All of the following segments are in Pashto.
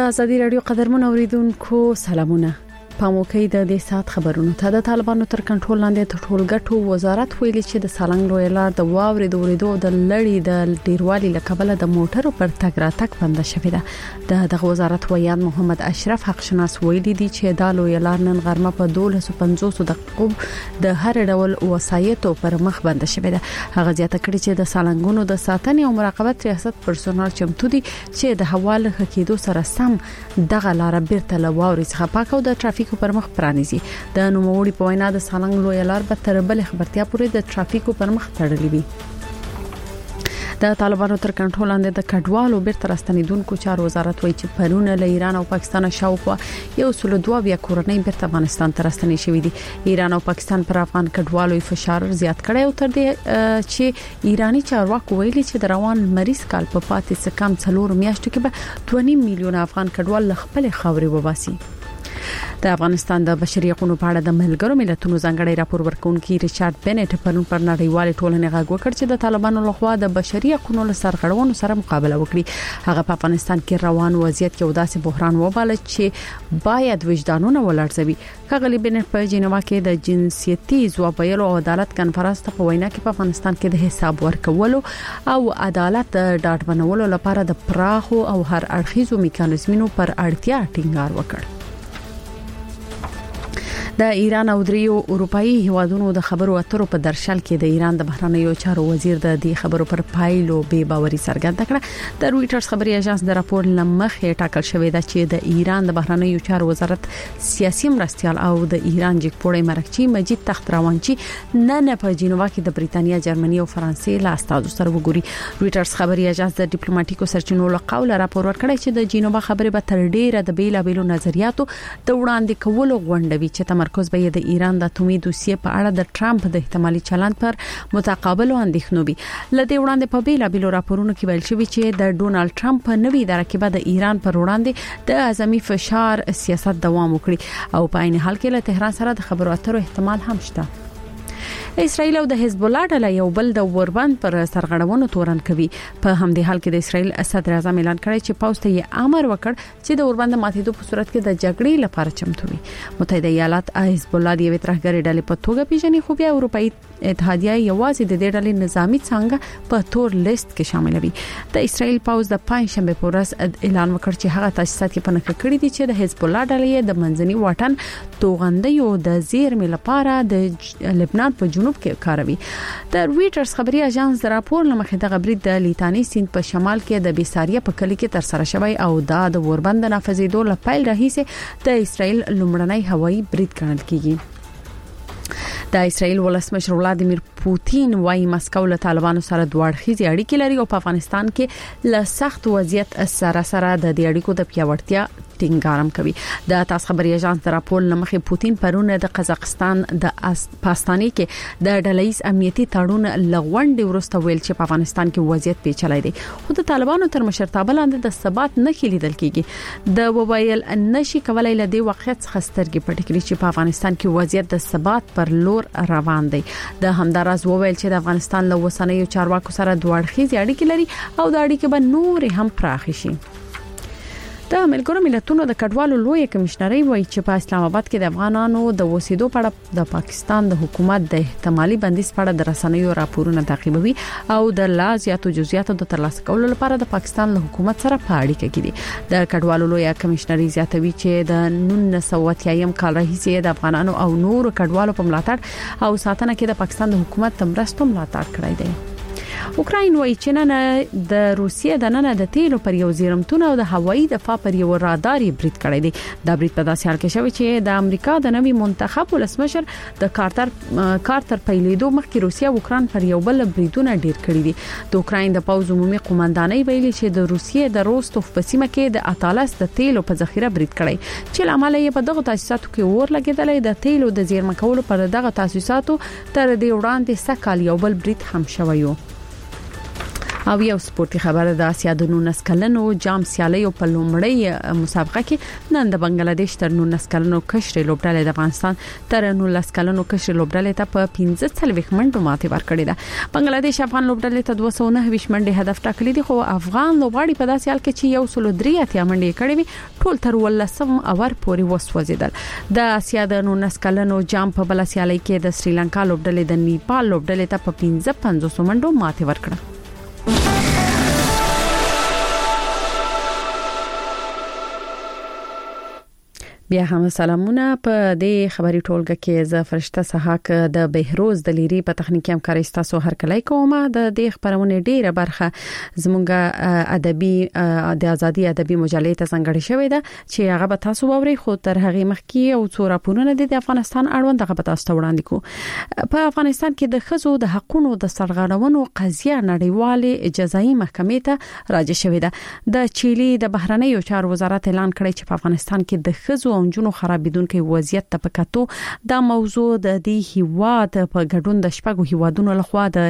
آزادي رادیو قدرمن اوریدونکو سلامونه. پاموکې د دې سات خبرونو ته د طالبانو تر کنټرول لاندې د ټولګټو وزارت ویلي چې د سالنګ لوی لار د واورې د وریدو د لړۍ د ډیروالي لکبله د موټرو پر تګ راتګ بند شوې ده. دغه وزارت ویان محمد اشرف حق شناس ویلي دي چې د لوی لار نن غرمه په 1250 دقیقو د هر ډول وسایتو پر مخ بند شوې ده. هغه زیاته کړې چې د سالنګونو د ساتنې او مراقبت ریاست پرسونل چمتو دي چې د حواله حقیقت سره سم دغه لار بیرته لواوري څخه پاکو د ټرافیک پر مخ پرانیزي. د نوموړي په وینا د سالنګ لوی لار به تر بل خبرتیا پورې د ټرافیکو پر مخ تړلې وي. د طالبانو تر کنټرول لاندې د کډوالو بیرته راستنیدونکو چارو وزارت وایي چې پرونه له ایران او پاکستان شاوخوا 102 کورنۍ بیرته افغانستان ته راستنې شوې دي. ایران او پاکستان پر افغان کډوالو فشار زیات کړی او تر دې چې ایرانی چارواکو ویلي چې د روان مریض کال په پاتې څه کم 4 میاشتو کې به 2.5 میلیون افغان کډوال خپل خاورې وباسي. د افغانستان د بشري حقوقو په اړه د ملګرو ملتونو ځانګړي راپور ورکونکي ریچارډ بنټ پر نړیوال ټولنې غږ وکړ چې د طالبانو لخوا د بشري حقوقو له سرغړونو سره مقابله وکړي. هغه په افغانستان کې روان وضعیت کې وداسې بحران وباله چې باید وجدانونه ولړزوي. ښاغلي بنټ په جنیوا کې د جنسيتي ځواب ویلو او عدالت کانفرنس ته په وینا کې په افغانستان کې د حساب ورکولو او عدالت ډاډ بنولو لپاره د پراخو او هر اړخیزو میکانیزمونو پر اړتیا ټینګار وکړ. د ایران او دریو اروپאי هیوادونو د خبرو اترو په درشل کې د ایران د بهرنیو چارو وزیر د دې خبرو پر پایلو به باوري څرګنده کړه. د رويټرز خبري اژانس د راپور لمخې ټاکل شوې ده چې د ایران د بهرنیو چارو وزارت سیاسي مرستيال او د ایران جګپوړی مرکچی مجید تخت راوانچی نن په جنیوا کې د بریتانیا، جرمني او فرانسې له استادو سره وګوري. رويټرز خبري اژانس د ډیپلوماټیکو سرچینو له قوله راپور ورکړی چې د جنیوا خبرې به تر ډیره د بیلابیلو نظریاتو د وړاندې کولو غونډوي چې تمرکز به د ایران د اتومي دوسیې په اړه د ټرمپ د احتمالي چلند پر متقابل اندېښنو وي. لدې وړاندې په بیلابیلو راپورونو کې ویل شوی چې د ډونالد ټرمپ نوې درکبه د ایران پر وړاندې د اعظمي فشار سیاست دوام وکړي او په عین حال کې له تهران سره د خبرو اترو احتمال هم شته. اسرائیل او د حزب الله ډله یو بل د اوربند پر سرغړونو تورن کوي. په همدې حال کې د اسرائیل صدر اعظم اعلان کړی چې پوځ ته یې امر وکړ چې د اوربند ماتېدو په صورت کې د جګړې لپاره چمتو وي. متحده ایالات حزب الله د ترهګری ډلې په توګه پیژني، خو بیا اروپאי اتحادیه یوازې د دې ډلې نظامی څنګه په تور لیست کې شامل وي. د اسرائیل پوځ د پنځشنبه په ورځ اعلان وکړ چې هغه تاسیسات کې پنځه کړی دي چې د حزب الله ډلې د منځني واټن توغندیو د زیرمې لپاره د لبنان په جنوب کې کاروي. د رويټرز خبري اژانس راپور لمخې د غبرید د لیتانی سیند په شمال کې د بیساریه په کلی کې تر سره شوی او د اوربند نافذېدو لپاره راهیسه د اسرائیل لومړنی هوایي برید ګڼل کیږي. د اسرائیل ولسمشر ولادیمیر پوتین وايي مسکو له طالبانو سره دوه اړخیزې اړیکې لري او په افغانستان کې له سخت وضعیت سره د دې اړیکو د پیاوړتیا ټینګارم کوي. د تاسو خبري اژانس د راپور لمخې پوتین پرونه د قزاقستان د پاستاني کې د ډلهیز امنیتي تړون لغونډې ورسته ویل چې په افغانستان کې وضعیت پیچلای دی، خو د طالبانو تر مشرتابه لاندې د ثبات نه لیدل کیږي. د موبایل نشي کولای له دې واقعیت څخه سترګې پټې کړي چې په افغانستان کې وضعیت د ثبات پر لور روان دی. د همداراز وویل چې د افغانستان له وسنیو چارواکو سره دوه اړخیزې اړیکې لري او د اړیکې به نور هم پراخ شي. د ملګرو ملتونو د کډوالو لوی کمشنري وایي چې په اسلام آباد کې د افغانانو د وسیدو په اړه د پاکستان د حکومت د احتمالي بندیز په اړه د رسنیو راپورونه تعقیبوي او د لا زیاتو جزئیاتو د ترلاسه کولو لپاره د پاکستان له حکومت سره په اړیکه کې دي. د کډوالو لوی کمشنري زیاتوي چې د 1980 کال راهیسې د افغانانو او نورو کډوالو په ملاتړ او ساتنه کې د پاکستان د حکومت تمرستو ملاتړ کړی دی. اوکراین وایي چې نن د روسیې د نن د تیلو پر یو زیرمتون او د هوایي دفاع پر یو رادار برید کړی دی. دا برید په داسې حال کې شوی چې د امریکا د نوي منتخب ولسمشر د کارتر پیلېدو مخکې روسیه او اوکراین پر یو بل بریدونه ډیر کړی دي. د اوکراین د پوځ عمومي قومندانۍ ویلي چې د روسیې د روستوف په سیمه کې د اتالس د تیلو په ذخیره برید کړی چې لامل یې په دغه تاسیساتو کې اور لګیدلې. د تیلو د زیرمه کولو پر دغه تاسیساتو تر دې وړاندې سکهال یو بل برید هم شوی و. او یو سپورتي خبره د آسیا د 19 کلنو جام سیالي په لومړی مسابقه کې نن د بنگلاديش تر 19 کلنو کشر لوبډلې د افغانستان تر 19 کلنو کشر لوبډلې ته په 15 منټو ماتې ورکړې ده. بنگلاديش افغان لوبډلې ته 209 منټې هدف ټاکلي دي، خو افغان لوبغاړي په داسې حال کې چې یو سل 3 منټې کړې وي ټول تر 18 اور پورې وسوځیدل. د آسیا د 19 کلنو جام په بل سیالي کې د سریلانکا لوبډلې د نیپال لوبډلې ته په 15 منټو ماتې ورکړه. بیا هم سلامونه. په دې خبري ټولګه کې ز فرشته سحاق د بهروز د لیری په تخنیکی همکاري تاسو هر کله کومه د دې خبرونه ډیره برخه زمونږه ادبي د ازادي ادبي مجلې ته څنګه شوې ده چې هغه به تاسو ووري، خو تر هغه مخکې او څو راپورونه د افغانستان اړوند هغه به تاسو وړاندې کو. په افغانستان کې د خزو د حقوقو د سرغړونو قضیه نړیوالې جزایي محکمې ته راځي شوې ده. د چيلي د بهرنیو چارو وزارت اعلان کړی چې په افغانستان کې د خزو او جنونو خرابیدونکو وضعیت ته پکاتو د موضوع د دې هیواد په ګډون د شپږو هیوادونو لخوا د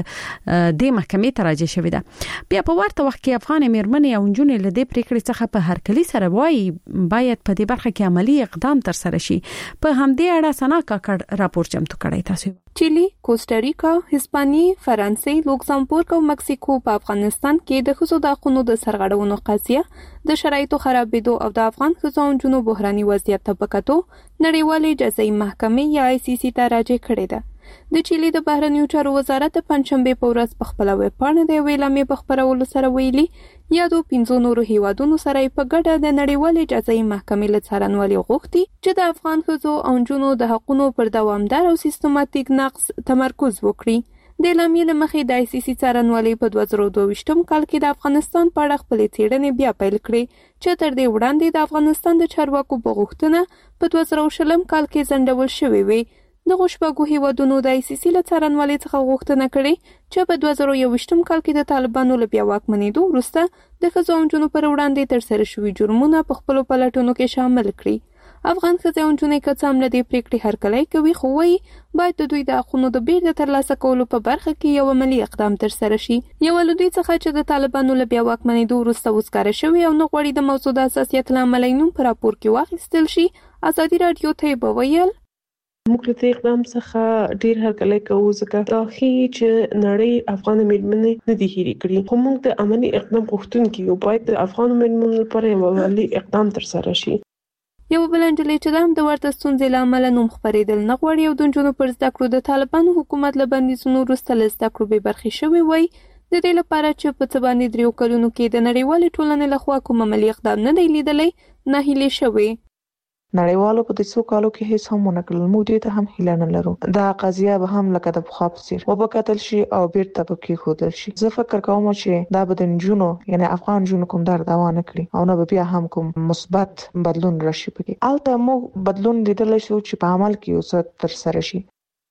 محکمې ته راځي شوې ده. بیا په ورته وخت کې افغان میرمنې او جنونو له دې پریکړې څخه په هر کلی سره وایي باید په دې برخه کې عملی اقدام تر سره شي. په همدې اړه سنا کاکړ راپور چمتو کړی تاسو. چيلي، کوسټاریکا، هسپانیې، فرانسې، لوکزامبورګ او مکسیکو په افغانستان کې د خصوصي د حقوقو د سرغړونو قضیه د شرایطو خرابېدو او د افغان خزو او جنونو بحراني وضعیت ته پکاتو نړیوالې جزایي محکمې یا ICC ته راځي کړې ده. د چيلي د بهرنیو چارو وزارت پنځشنبه په ورځ په خپل ویبپاڼه د ویلامې په خبرولو سره ویلي یا د 15 نورو هیوادونو سره په ګډه د نړیوالې جزایي محکمې له څارنوالۍ غوښتي چې د افغان خزو او جنونو د حقوقو پر دوامدار او سیستماتیک نقض تمرکز وکړي. د اعلامیې له مخې د ICC څارنوالۍ په 2022 کال کې د افغانستان په اړه خپل څېړنې بیا پیل کړې چې تر دې وړاندې د افغانستان د چارواکو په غوښتنه په 2020 کال کې ځنډول شوې وي. د غوښبګو هیوادونو د ICC له څارنوالۍ څخه غوښتنه کړې چې په 2021 کال کې د طالبانو له بیا واکمنېدو وروسته د ښځو او نجونو پر وړاندې ترسره شوي جرمونه په خپلو پلټنو کې شامل کړي. افغان ښځې او نجونې که څه هم له دې پریکړې هرکلی کوي، خو وایي باید د دوی د حقونو د بیرته ترلاسه کولو په برخه کې یو عملي اقدام ترسره شي. یو له دوی څخه چې د طالبانو له بیا واکمنېدو وروسته وزګاره شوي او نه غواړي د موضوع د حساسیت له امله نوم په راپور کې واخیستل شي، ازادي راډیو ته به ویل موږ له دې اقدام څخه ډیر هرکلی کوو ځکه دا ښيي چې نړۍ افغان میرمنې نه دي هېرې کړې، خو موږ د عملي اقدام غوښتونکي یو، باید د افغان میرمنو لپاره یو عملي اقدام ترسره شي. یو بل نجلۍ چې د ورته ستونزې له امله نوم خپرېدل نه غواړي او د نجونو پر زده کړو د طالبانو حکومت له بندیزونو وروسته له زده کړو بې برخې شوې وای، د دې لپاره چې په څه باندې 3 کلونو کې د نړیوالې ټولنې لخوا کوم عملي اقدام نه دی لیدلی، ناهیلې شوې. نړیوالو په دې 100 کالو کې هیڅ هم ونه کړل. موږ دې ته هم هیله نه لرو. دا قضیه به هم لکه د پخوا په څیر وبکتل شي او بیرته به کېښودل شي. زه فکر کوم چې دا به د نجونو یعنی افغان نجونو کوم درد دوا نه کړي او نه به بیا هم کوم مثبت بدلون راشي پکې. البته موږ بدلون لیدلی شو چې په عمل کې یو څه ترسره شي.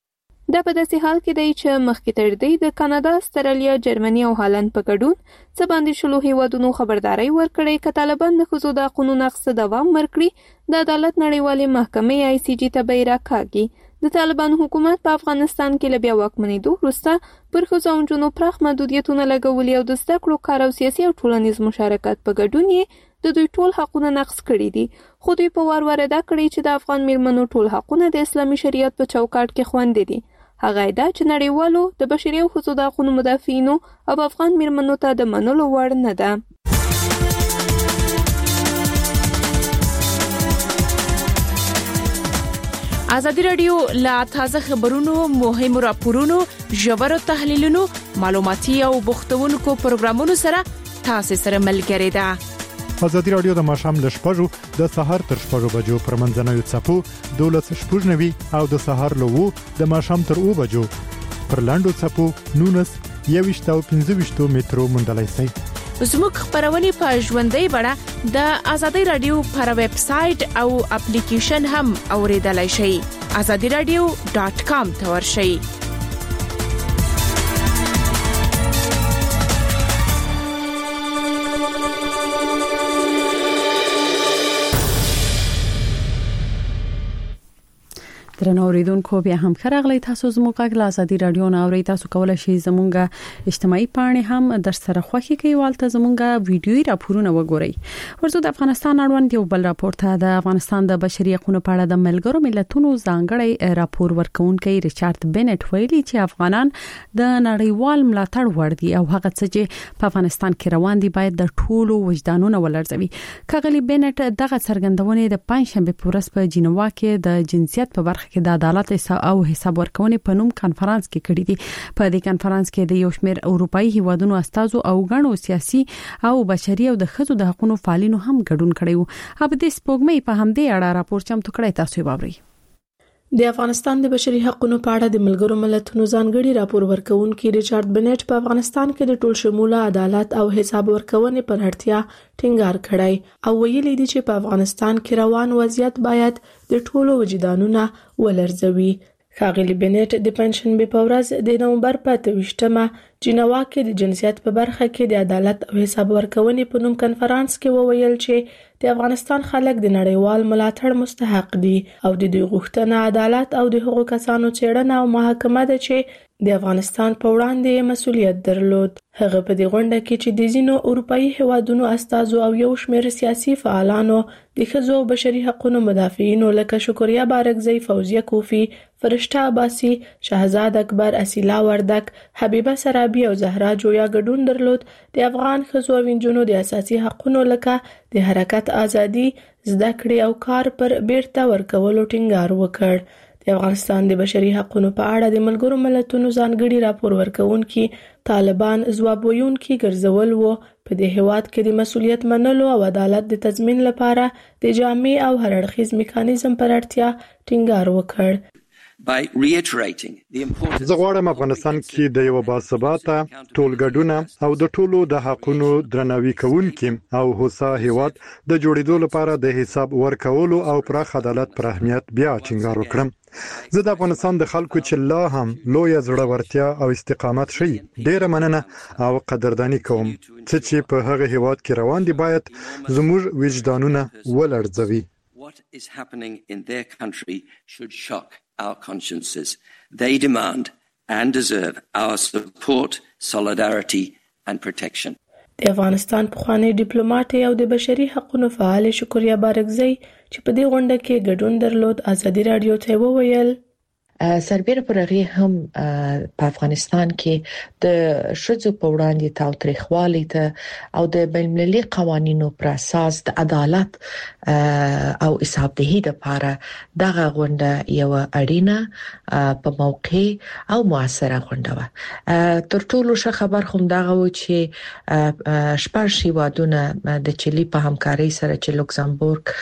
دا په داسې حال کې دی چې مخکې تر دې د کاناډا، استرالیا، جرمني او هالند په ګډون څه باندې شلو هیوادونو خبرداري ورکړې چې طالبان د ښځو د حقوقو نقض دوام ورکړي د عدالت نړیوالې محکمې ICJ ته به راکاږي. د طالبان حکومت په افغانستان کې له بیا واکمنېدو وروسته پر ښځو او نجونو پراخ محدودیتونه لګولي او د زده کړو، کار او سیاسي او ټولنیز مشارکت په ګډون یې د دوی ټول حقونه نقض کړي دي. خو دوی په وار ادا کړی چې د افغان میرمنو ټول حقونه د اسلامي شریعت په چوکاټ کې خوندي دي. هغه دا چې نړیوالو د بشري او ښځو د حقوقو مدافعینو او افغان میرمنو ته د منلو وړ نه ده. ازادي راډیو لا تازه خبرونو، مهمو راپورونو، ژورو تحلیلونو، معلوماتي او بوختونکو پروګرامونو سره تاسو سره ملګری ده. ازادي راډیو د ماښام ل 6:00 د سحر تر 6:00 بجو پر منځنوي څپو 12:90 او د سحر له 2 د ماښام تر 2 بجو پر لاندو څپو 19 او 15 مترو مندلای سي. زموږ خبرونه په ژوندۍ بڼه د ازادي راډیو پر ویب سټ او اپلیکیشن هم اوریدلای شئ. azadiradio.com ته ورشئ. درنوریدونکو بیا هم خراغلی تاسو زموږ غږ له ازادي رادیو نه اورئ. تاسو کولای شئ زموږ اجتماعي پاڼې هم در سره خوښی کوي والته زموږ ویډیوي راپورونه وګورئ. ورته د افغانستان اړوند یو بل راپور ته د افغانستان د بشري حقوقو په اړه د ملګرو ملتونو ځانګړی راپور ورکونکي ریچارډ بنټ ویلي چې افغانان د نړیوال ملاتړ وړ دي او هغه څه چې په افغانستان کې روان دي باید د ټولو وجدانونو ولرزوي. کغلی بنټ دغه څرګندونه د پنځشنبه په ورځ په جنیوا کې د جنسیت په برخه کې د عدالت او حساب ورکونې په نوم کانفرنس کې کړی دی. په دې کانفرنس کې د یو شمېر اروپאי هیوادونو استازو او غنو سیاسي او بشري او د ښځو د حقوقو فعالینو هم ګډون کړی وو. اب د سپوږمۍ په همدې اړه راپور چمتو کړی، تاسو واورئ. د افغانستان د بشري حقوقو په اړه د ملګرو ملتونو ځانګړي راپور ورکونکي ریچارډ بنټ په افغانستان کې د ټول شموله عدالت او حساب ورکونې پر اړتیا ټینګار کړی او ویلي دی چې په افغانستان کې روان وضعیت باید د ټولو وجدانونو ولرزوي. ښاغلي بنټ د پنځشنبه په ورځ د نومبر په 28مه جنیوا کې د جنسیت په برخه کې د عدالت او حساب ورکونې په نوم کانفرنس کې وویل چې د افغانستان خلک د نړیوال ملاتړ مستحق دي او د دوی غوښتنه عدالت او د هغو کسانو څېړنه او محاکمه ده چې د افغانستان په وړاندې مسؤلیت درلود. هغه په دې غونډه کې چې د ځینو اروپאי هیوادونو استازو او یو شمېر سیاسي فعالانو د ښځو او بشري حقوقو مدافعینو لکه شکریا بارکزی، فوزیه کوفی، فرشته عباسی، شهزاد اکبر، اسیلا وردک، حبیبه سرابی او زهرا جویا ګډون درلود. د افغان ښځو او نجونو د اساسي حقوقو لکه د حرکت ازادي، زده کړې او کار پر بیرته ورکولو ټینګار وکړ. د افغانستان د بشري حقوقو په اړه د ملګرو ملتونو ځانګړي راپور ورکونکي طالبان ځواب ویونکي ګرځول وو. په دې هیواد کې د مسؤلیت منلو او عدالت د تضمین لپاره د جامع او هرړخیز میکانیزم پر اړتیا ټینګار وکړ. زه غواړم افغانستان کې د یو باثباته ټولګډونه او د ټولو د حقوقو درناوي کوونکي او هوسا هیواد د جوړېدو لپاره د حساب ورکولو او پراخ عدالت پر اهمیت بیا ټینګار وکړم. زه د افغانستان د خلکو چې لا هم لوی زړورتیا او استقامت شي ډیره مننه او قدردانی کوم چې په هغه هیواد کې روان دي باید زموږ وجدانونه ولرزوي. What is happening in their country should shock our consciences. They demand and deserve our support, solidarity and protection. د افغانستان پخوانی ډیپلوماټ او د بشري حقوقو فعال شکریا بارکزی چې په دې غونډه کې ګډون درلود ازادي رادیو ته وویل سربېره پر هغه هم په افغانستان کې د شذو په وړاندې تاوتریخوالي ته او د بین‌المللي قوانینو پر اساس د عدالت او حسابدهي لپاره دغه غونډه یو اړینه په موقع او موثره غونډه و. تر ټولو ښه خبر هم دغه و چې شپږ هیوادونه د چيلي په همکاري سره چې لوکزامبورګ،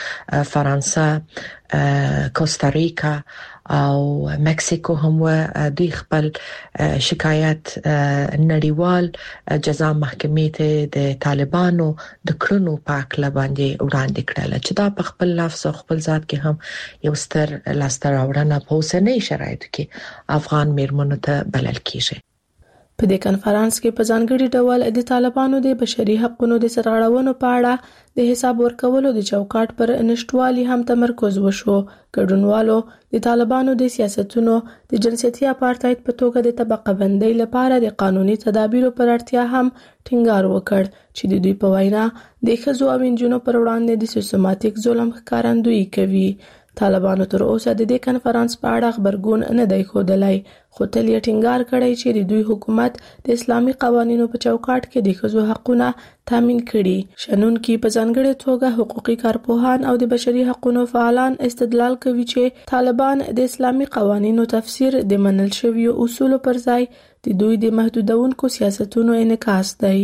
فرانسه، کوستاریکا او مکسیکو هم دوی خپل شکایت نړیوال جزا محکمې ته د طالبانو د کړنو په اړه باندې وړاندې کړل چې دا په خپل لفظ او خپل ذات کې هم یو ستر لاسته راوړنه په اوسنۍ شرایطو کې افغان میرمنو ته بلل کیږي. په دې کانفرنس کې په ځانګړي ډول د طالبانو د بشري حقوقو د سرغړونو په اړه د حساب ورکولو د چوکاټ پر نشټوالي هم تمرکز وشو. ګډونوالو د طالبانو د سیاستونو د جنسيتي اپارټایډ په توګه د طبقه بندۍ لپاره د قانوني تدابیرو پر اړتیا هم ټینګار وکړ چې د دوی په وینا د ښځو او نجونو پر وړاندې د سیستماتیک ظلم ښکارندویي کوي. طالبانو تر اوسه د دې کانفرنس په اړه خبرګون نه دی ښودلی، خو تل یې ټینګار کړی چې د دوی حکومت د اسلامي قوانینو په چوکاټ کې د ښځو حقونه تامین کړي. شنونکي په ځانګړې توګه حقوقي کارپوهان او د بشري حقوقو فعالان استدلال کوي چې طالبان د اسلامي قوانینو تفسیر د منل شویو اصولو پر ځای د دوی د محدودونکو سیاستونو انعکاس دی.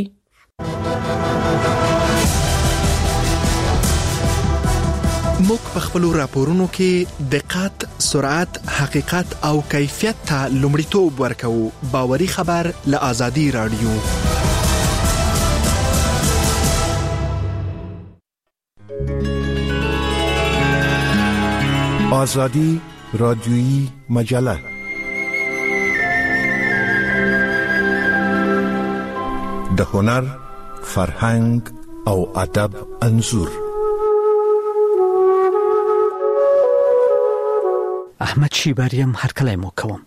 موږ په خپل راپورونو کې دقت، سرعت، حقیقت او کیفیت ته لومړیتوب ورکوو. باوري خبر له ازادي رادیو. ازادي رادیویی مجله د هنر، فرهنګ او ادب انځور. احمد شیباریم هر کله مو کوم.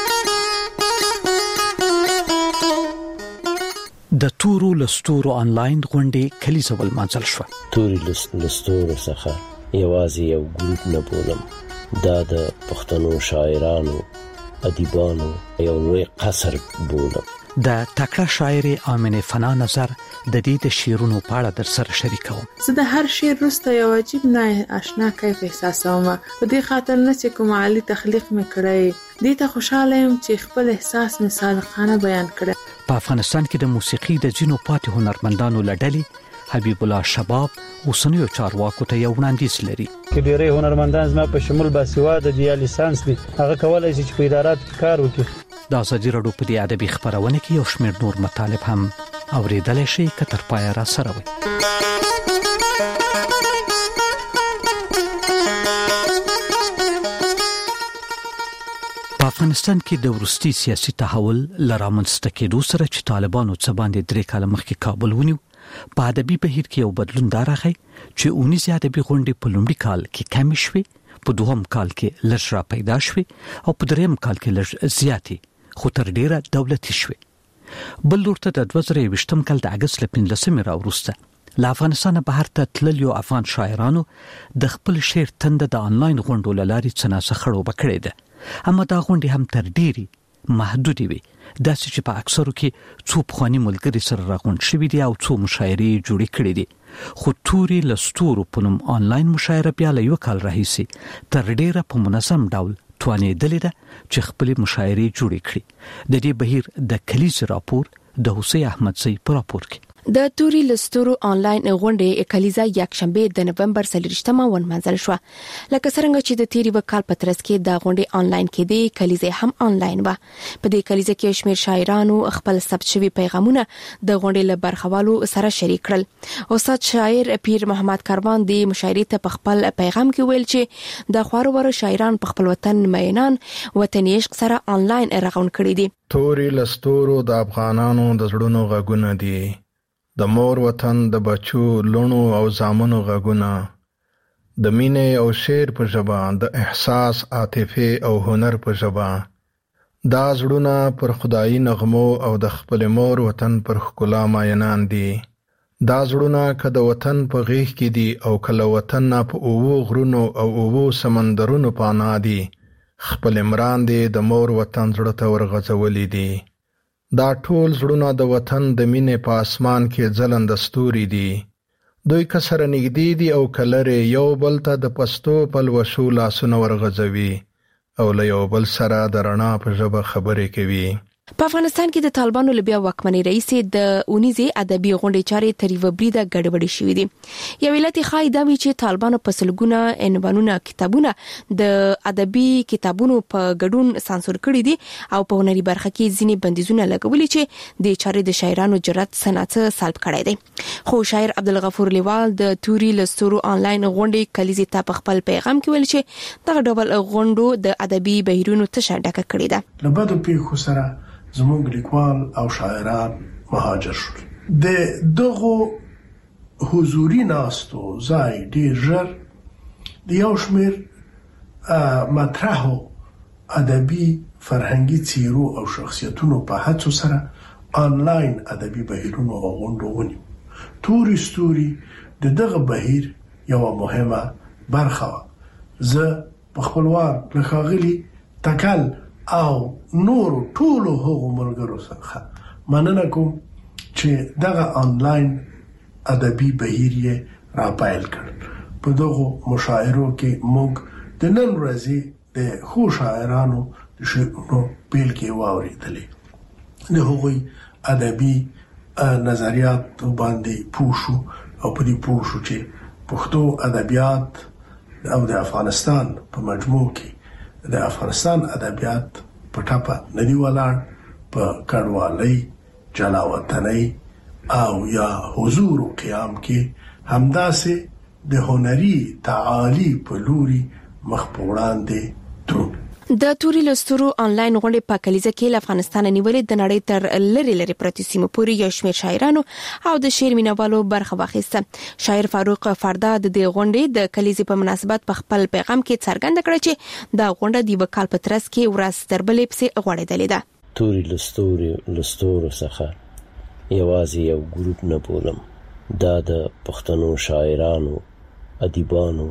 د تورو لستورو آنلاین غونډې کلیزه ول مانځل شو. توري لستورو څخه یوازې یو ګروپ نه بولم، دا د پښتنو شاعرانو ادیبانو یو لوی قصر بولم. د تکړه شاعر آمنه فنا نظر د دې د شعرونو په اړه در سره شریکوم. زه د هر شعر وروسته یو عجیب نه آشنا کیف احساسوم. په دې خاطر نه چې کوم عالی تخلیق مې کړی، دې ته خوشاله یم چې خپل احساس مې صادقانه بیان کړی. په افغانستان کې د موسیقي د ځینو پاتې هنرمندانو لړلې حبیب الله شباب اوسنیو چارواکو ته یو وړاندیز لري. کې ډېری هنرمندان زما په شمول باسواده دي یا لیسانس دي، هغه کولای شي چې په ادارات کې کار وکړي. د ازادي راډیو په دې ادبي خبرونه کې یو شمېر نور مطالب هم اوریدل شي که تر پایه را سره وي. په افغانستان کې د وروستي سیاسي تحول لرامنځته کېدو سره چې طالبانو څه باندې 3 کال مخکې کابل ونیو، په ادبي بهیر کې یو بدلون راغی چې 19 ادبي غونډې په لومړي کال کې کم شوې، په دوهم کال کې لږ را پیدا شوې او په دریم کال کې لږ زیاتې خو تر ډیره دولتي شوې. بل لورته د 2020م کال د اگست 15 راوروسته له افغانستان بهر ته تللیو افغان شاعرانو د خپل شعر تند د آنلاین غونډو لاري څنګه خړوبه کړې ده، اما دا غونډې هم تر ډیري محدودې وي، داسې چې په اکثرو کې څو پخواني ملګري سره راغونډ شوي دي او څو مشاعرې جوړې کړې دي. خو توري لستورو په نوم آنلاین مشاعره بیا له یو کال راهیسي تر ډیره په منظم ډول توانېدلې ده چې خپل مشاعرې جوړې کړي. د دې بهیر د کلیز راپور د حسین احمدزی په راپور کې د توري لستورو آنلاین غونډې کلیزه یکشنبه د نومبر 23مه ونمنځل شو. لکه څنګه چې د تیری وکال پترس کې د غونډې آنلاین کې دی، کلیزه هم آنلاین و. په دې کلیزه کې شمیر شاعرانو خپل ثبت شوی پیغامونه د غونډې له برخوالو سره شریک کړل. استاد شاعر پیر محمد کاروان د مشاعرې ته په خپل پیغام کې ویل چې د خوارو شاعران په خپل وطن مینان وطن عشق سره آنلاین راغون کړی دي. توري لستورو د افغانانو د زړونو غږونه دي، د مور وطن د بچو لونو او زامنو غږونه، د مینې او شعر په ژبه، د احساس، عاطفه او هنر په ژبه. دا زړونه پر خدایي نغمو او د خپل مور وطن پر ښکلا ماینان دي. دا زړونه که د وطن په غیږ کې دي او کله وطن نه په اوو غرونو او اوو سمندرونو پانا دي، خپل عمران دي د مور وطن زړه ته ورغځولي دي. دا ټول زړونه د وطن د مینې په اسمان کې ځلند ستوري دي. دوی که سره نږدې دي او کلره یو بل ته د پستو پلوشو لاسونه ورغځوي او له یو بل سره د رڼا په ژبه خبرې کوي. په افغانستان کې د طالبانو لبیا واکمنۍ رئیس د 19 ادبي غونډې چارې تریو بریده ګډوډې شوې دي. یو علت خای دا وی چې طالبانو په سلګونه عنوانونه کتابونه د ادبي کتابونو په ګډون سانسور کړی دي او په هنري برخه کې ځینې بندیزونه لګولي چې د چارې د شاعرانو جرأت صنعت سلب کړی دی. خو شاعر عبدالغفور لیوال د توري لستورو آنلاین غونډې کلیزې ته په خپل پیغام کې ویل چې دغه ډول غونډو د ادبي بهیرونو تشه ډکه کړې ده. لبدو پیښو سره زموږ لیکوال او شاعران مهاجر شول. د دغه حضوري ناستو ځای ډیر ژر د یو شمېر مطرحو ادبي فرهنګي څیرو او شخصیتونو په هڅو سره آنلاین ادبي بهیرونو او غونډو ونیو. توري ستوري د دغه بهیر یو مهمه برخه وه. زه په خپلوار له ښاغلي تکل او نور ټولو هغو ملګرو سره مننه کوم چې دغه آنلاین ادبي بهیر یې راپیل کړ. په دغه مشاعرو کې موږ د نن ورځې د خو شاعرانو د شعرونو بیلګې واورېدلې. د هغوی ادبي نظریات باندې پوه شو او په دې پوه شو چې پښتو ادبیات او د افغانستان په مجموع کې د افغانستان ادبیات په ټاپه ندی ولاړ، په کډوالۍ، جلاوطنۍ او یا حضور او قیام کې همداسې د هنري تعالی په لوري مخ په وړاندې دروند. د توري لستورو انلاین غونډې په کلیزه کې له افغانستان نیولې د نړۍ تر لری پرتی سیمو پورې یو شمېر شاعرانو او د شعر مینوالو برخه واخیسته. شاعر فاروق فردا د دې غونډې د کلیزې په مناسبت په خپل پیغام کې څرګنده کړه چې دا غونډه د وکال په ترڅ کې ورځ تر بلې پسې غوړېدلې ده. توري لستورو څخه یوازې یو ګروپ نه بولم، دا د پښتنو شاعرانو ادیبانو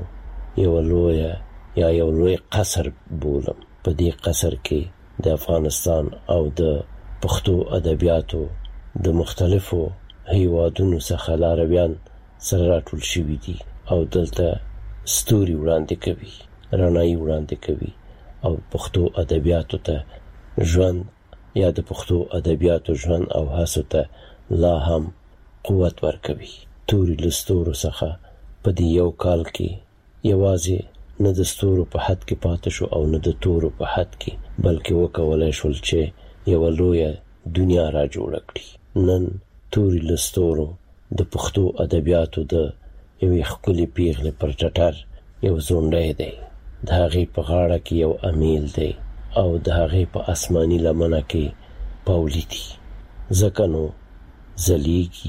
یو لوی قصر بولم. په دې قصر کې د افغانستان او د پښتو ادبیاتو د مختلفو هیوادونو څخه لارویان سره راټول شوي دي او دلته ستوري وړاندې کوي، رڼایي وړاندې کوي او پښتو ادبیاتو ته ژوند یا د پښتو ادبیاتو ژوند او هڅو ته لا هم قوت ورکوي. توري لستورو څخه په دې یو کال کې یوازې نه د ستورو په حد کې پاتې شو او نه د تورو په حد کې، بلکې وکولای شول چې یو لویه دنیا را جوړه کړي. نن توري لستورو د پښتو ادبیاتو د یوې ښکلې پیغلې پر ټټر یو ځونډی دی، د هغې په غاړه کې یو امیل دی او د هغې په آسماني لمنه کې پاولیتي. ځکه نو ځلیږي،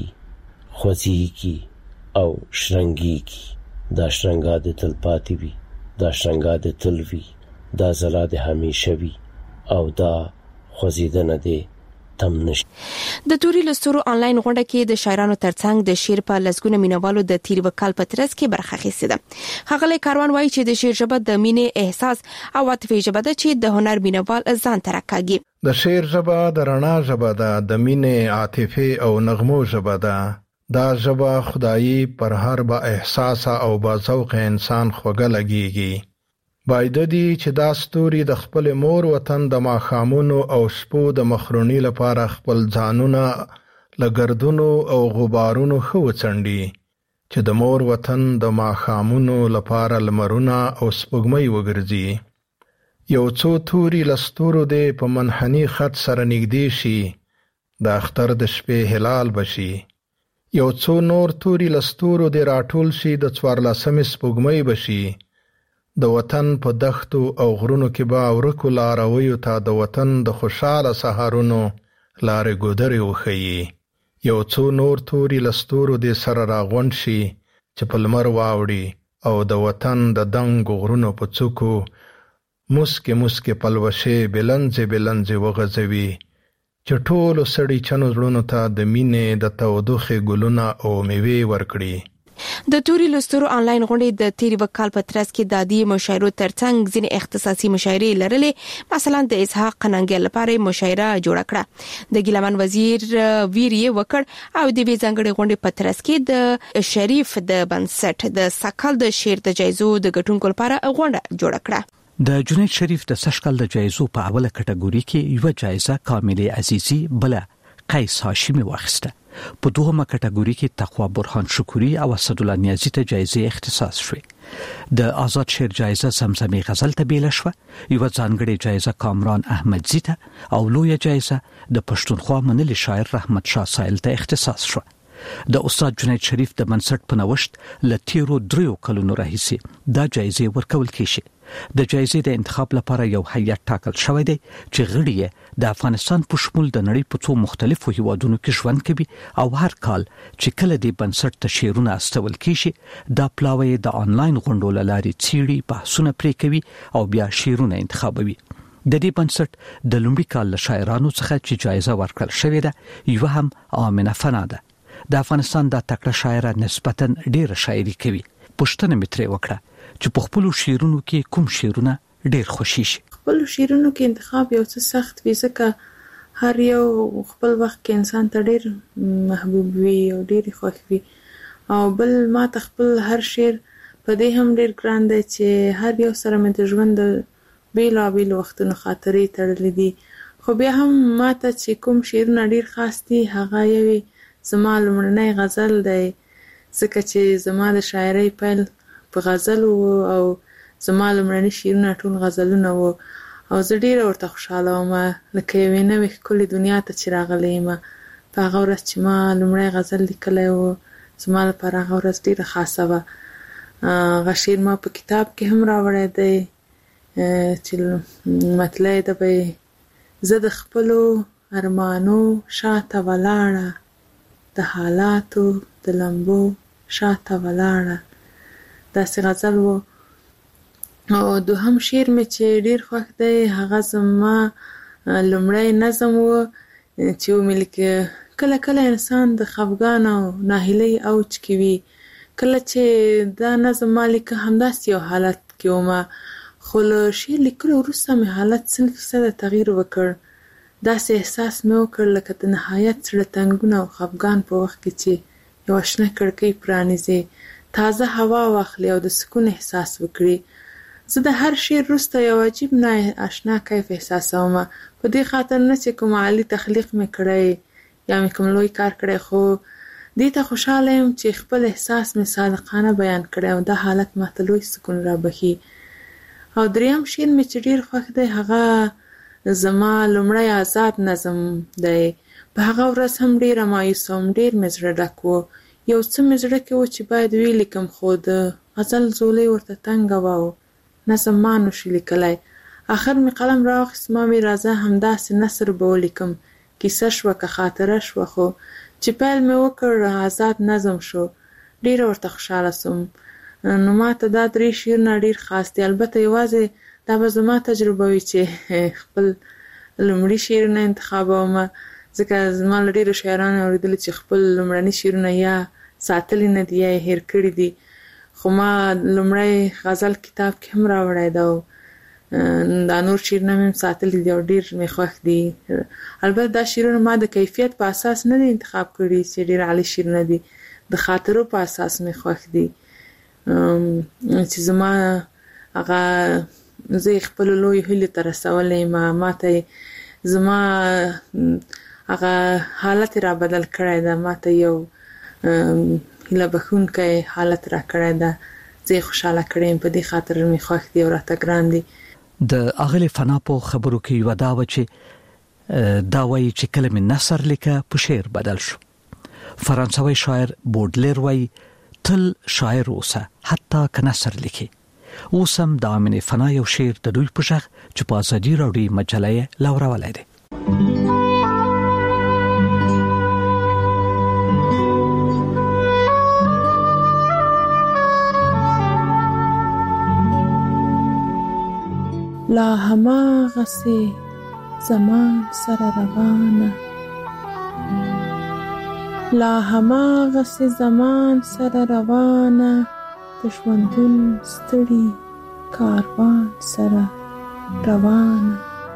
خوځېږي او شرنګېږي. دا شرنګا د تل پاتې وي، دا شرنګا د تل وي، دا ځلا د همیشه وي او دا خوځېدنه د تم نشي. د توري لستورو انلاین غونډه کې د شاعرانو ترڅنګ د شعر په لسګونه مینوالو د تیر وکال په ترڅ کې برخه اخیسته ده. ښاغلی کاروان وایي چې د شعر ژبه د مینې احساس او عاطفي ژبه ده چې د هنر مینوال ځان ته راکاږي. د شعر ژبه د رڼا ژبه ده، د مینې، عاطفي او نغمو ژبه ده. دا ژبه خدایي پر هر با احساس او با ذوق انسان خوږه لګيږي. باید دی چې دا ستوري د خپل مور وطن د ماښامونو او شپو د مخرونی لپاره خپل ځانونه لګردونو او غبارونو خو وڅنډي، چې د مور وطن د ماښامونو لپاره لمرونه او سپوږمۍ وګرځي. یو څو توري لستورو دې په منحني خط سره نږدې شي، د اختر د شپې هلال بشي. یو څو نور توري لستورو دې راټول شي، د 14مې سپوږمۍ بشي. د وطن په دښتو او غرونو کې به ورکو لارویو ته د وطن د خوشاله سهارونو لارې ګودرې وښیي. یو څو نور توري لستورو دې سره راغونډ شي چې په لمر واوړي او د وطن د دنګو غرونو په څوکو مسکې مسکې پلوشې بلنځې وغځوي، چې ټولو سړي چنو زړونو ته د مینې د تودوخې ګلونه او میوې ورکړي. د توري لستورو انلاین غونډې د تیر وکال په ترڅ کې د عادي مشاعرو ترڅنګ ځینې اختصاصي مشاعرې لرلې. مثلا د اسحاق قننګل لپاره مشاعره جوړه کړه، د ګیلمن وزیر ویری وکړ او د وی ځنګړې غونډې په ترڅ کې د شریف د بنسټ د سکل د شعر د جایزو د ګټونکو لپاره غونډه جوړه کړه. د جنید شریف د سشکل د جایزو په اوله کټګوري کې یو جایزه کامل عزیزی بل قیس هاشمی واخیسته. په دوهمه کټګوري کې تقوا برهان شکوری او اسد الله نیازی ته جایزه اختصاص شوه. د آزاد شعر جایزه زمزمه غزل ته بیل شوه. یو ځانګړې جایزه کامران احمدزی ته او لویه جایزه د پښتونخوا منلي شاعر رحمت شاه سایل ته اختصاص شوه. د استاد جنید شریف د منصب په نوښت لتیرو 3 کلونو راهیسې دا جایزه ورکول کیږي. د جایزې د انتخاب لپاره یو هیئت ټاکل شوی دی چې غړي یې د افغانستان په شمول د نړۍ په څو مختلفو هیوادونو کې ژوند کوي او هر کال چې کله د بنسټ ته شعرونه استول کیږي دا پلاوی د انلاین غونډو لارې چیري بحثونه پرې کوي او بیا شعرونه انتخابوي. د دې بنسټ د لومړي کال له شاعرانو څخه چې جایزه ورکړل شوې ده یو هم آمنه فنا ده. د افغانستان د تکړه شاعره نسبتاً ډېر شاعري کوي. پښتنه مترې وکړه چې په خپل شعرونو کې کوم شعرونه ډېر خوشي شي. خپل شعرونو کې انتخاب یو څه سخت وي، ځکه هر یو خپل وخت کې انسان ته ډېر محبوب وي او ډېر خوښ وي. او بل ما ته خپل هر شعر په دې هم ډېر ګران دی چې هر یو سره مې د ژوند د بیلابیلو وختونو خاطرې تړلې دي. خو بیا هم ما ته چې کوم شعرونه ډېر خاص دي هغه یوې زما لومړنی غزل دی، ځکه چې زما د شاعرۍ پیل په غزل او زما لومړني شعرونه ټول غزلونه وو او زه ډېره ورته خوشحاله وم لکه یوې نوې ښکلې دنیا ته چې راغلی یم. په هغه ورځ چې ما لومړی غزل لیکلی و زما لپاره هغه ورځ ډېره خاصه وه. هغه شعر ما په کتاب کې هم راوړی دی چې مطلع د به زه د خپلو ارمانو شاته ولاړه، د حالاتو د لمبو شاته ولاړه. داسې غزل و. او دوهم شعر مې چې ډیر خوښ دی هغه زما لومړی نظم و چې ومې لیکه. کله کله انسان د خفګان او ناهیلۍ اوج کې وي. کله چې دا نظم ما لیکه همداسې یو حالت کې ومه، خو له شعر لیکلو وروسته مې حالت 100% تغییر وکړ. داسې احساس مې وکړ لکه د نهایت زړه تنګون او خفګان په وخت کې چې یوه شنه کړکۍ پرانیزې، تازه هوا واخلې او د سکون احساس وکړې. زه د هر شعر وروسته یو عجیب نه اشنا کیف احساسوم، په دې خاطر نه چې کوم عالي تخلیق مې کړی یا مې کوم لوی کار کړی، خو دې ته خوشحاله یم چې خپل احساس مې صادقانه بیان کړی او دا حالت ماته لوی سکون را بخي. او دریم شعر مې چې ډیر خوښ دی هغه زما لومړی آزاد نظم دی. په هغه ورځ هم ډیره مایوسه وم، ډیر مې زړه ډک و. یو څه مې زړه کې و چې باید ولیکم، خو د غزل ځولۍ ورته تنګه وه او نظم ما نشو لیکلی. آخر مې قلم راواخیست، ما مې راځه همداسې نثر به ولیکم. کیسه شوه که خاطره شوه، خو چې پیل مې وکړ آزاد نظم شو. ډیره ورته خوشحاله سوم. نو ما ته دا 3 شعرونه ډیر خاص دي. البته یوازې دا به زما تجربه وي چې خپل لومړي شعرونه انتخابوم، ځکه زما له ډیرو شاعرانو اورېدلي چې خپل لومړني شعرونه یا ساتلي نه دي یا یې هیر کړي دي. خو ما لومړی غزل کتاب کې هم راوړی ده او دا نور شعرونه مې هم ساتلي دي او ډیر مې خوښ دي. البته دا شعرونه ما د کیفیت په اساس نه دي انتخاب کړي چې ډیر عالی شعرونه دي، د خاطرو په اساس مې خوښ دي چې زما هغه زه خپل لوی هیلې ته رسولی یم. ماته زما هغه حالت را بدل کړی ده، ماته یو هیله بخښونکی حالت را کړی ده. زه خوشحاله کړی یم، په دې خاطر مې خوښ دي او راته ګران دي. د اغلی فنا په خبرو کې یو دا و چې دا وایي چې کله مې نثر لیکه په شعر بدل شو. فرانسوي شاعر بودلیر وایي تل شاعر اوسه حتی که نثر لیکي. اوس هم د امینه فنا یو شعر د دوی په شخ چې په ازادي راډیو مجله لوراولای دی. لا هماغسې زمان سره روانه، لا هماغسې زمان سره روانه، د ژوندون ستړي کاروان سره روانه.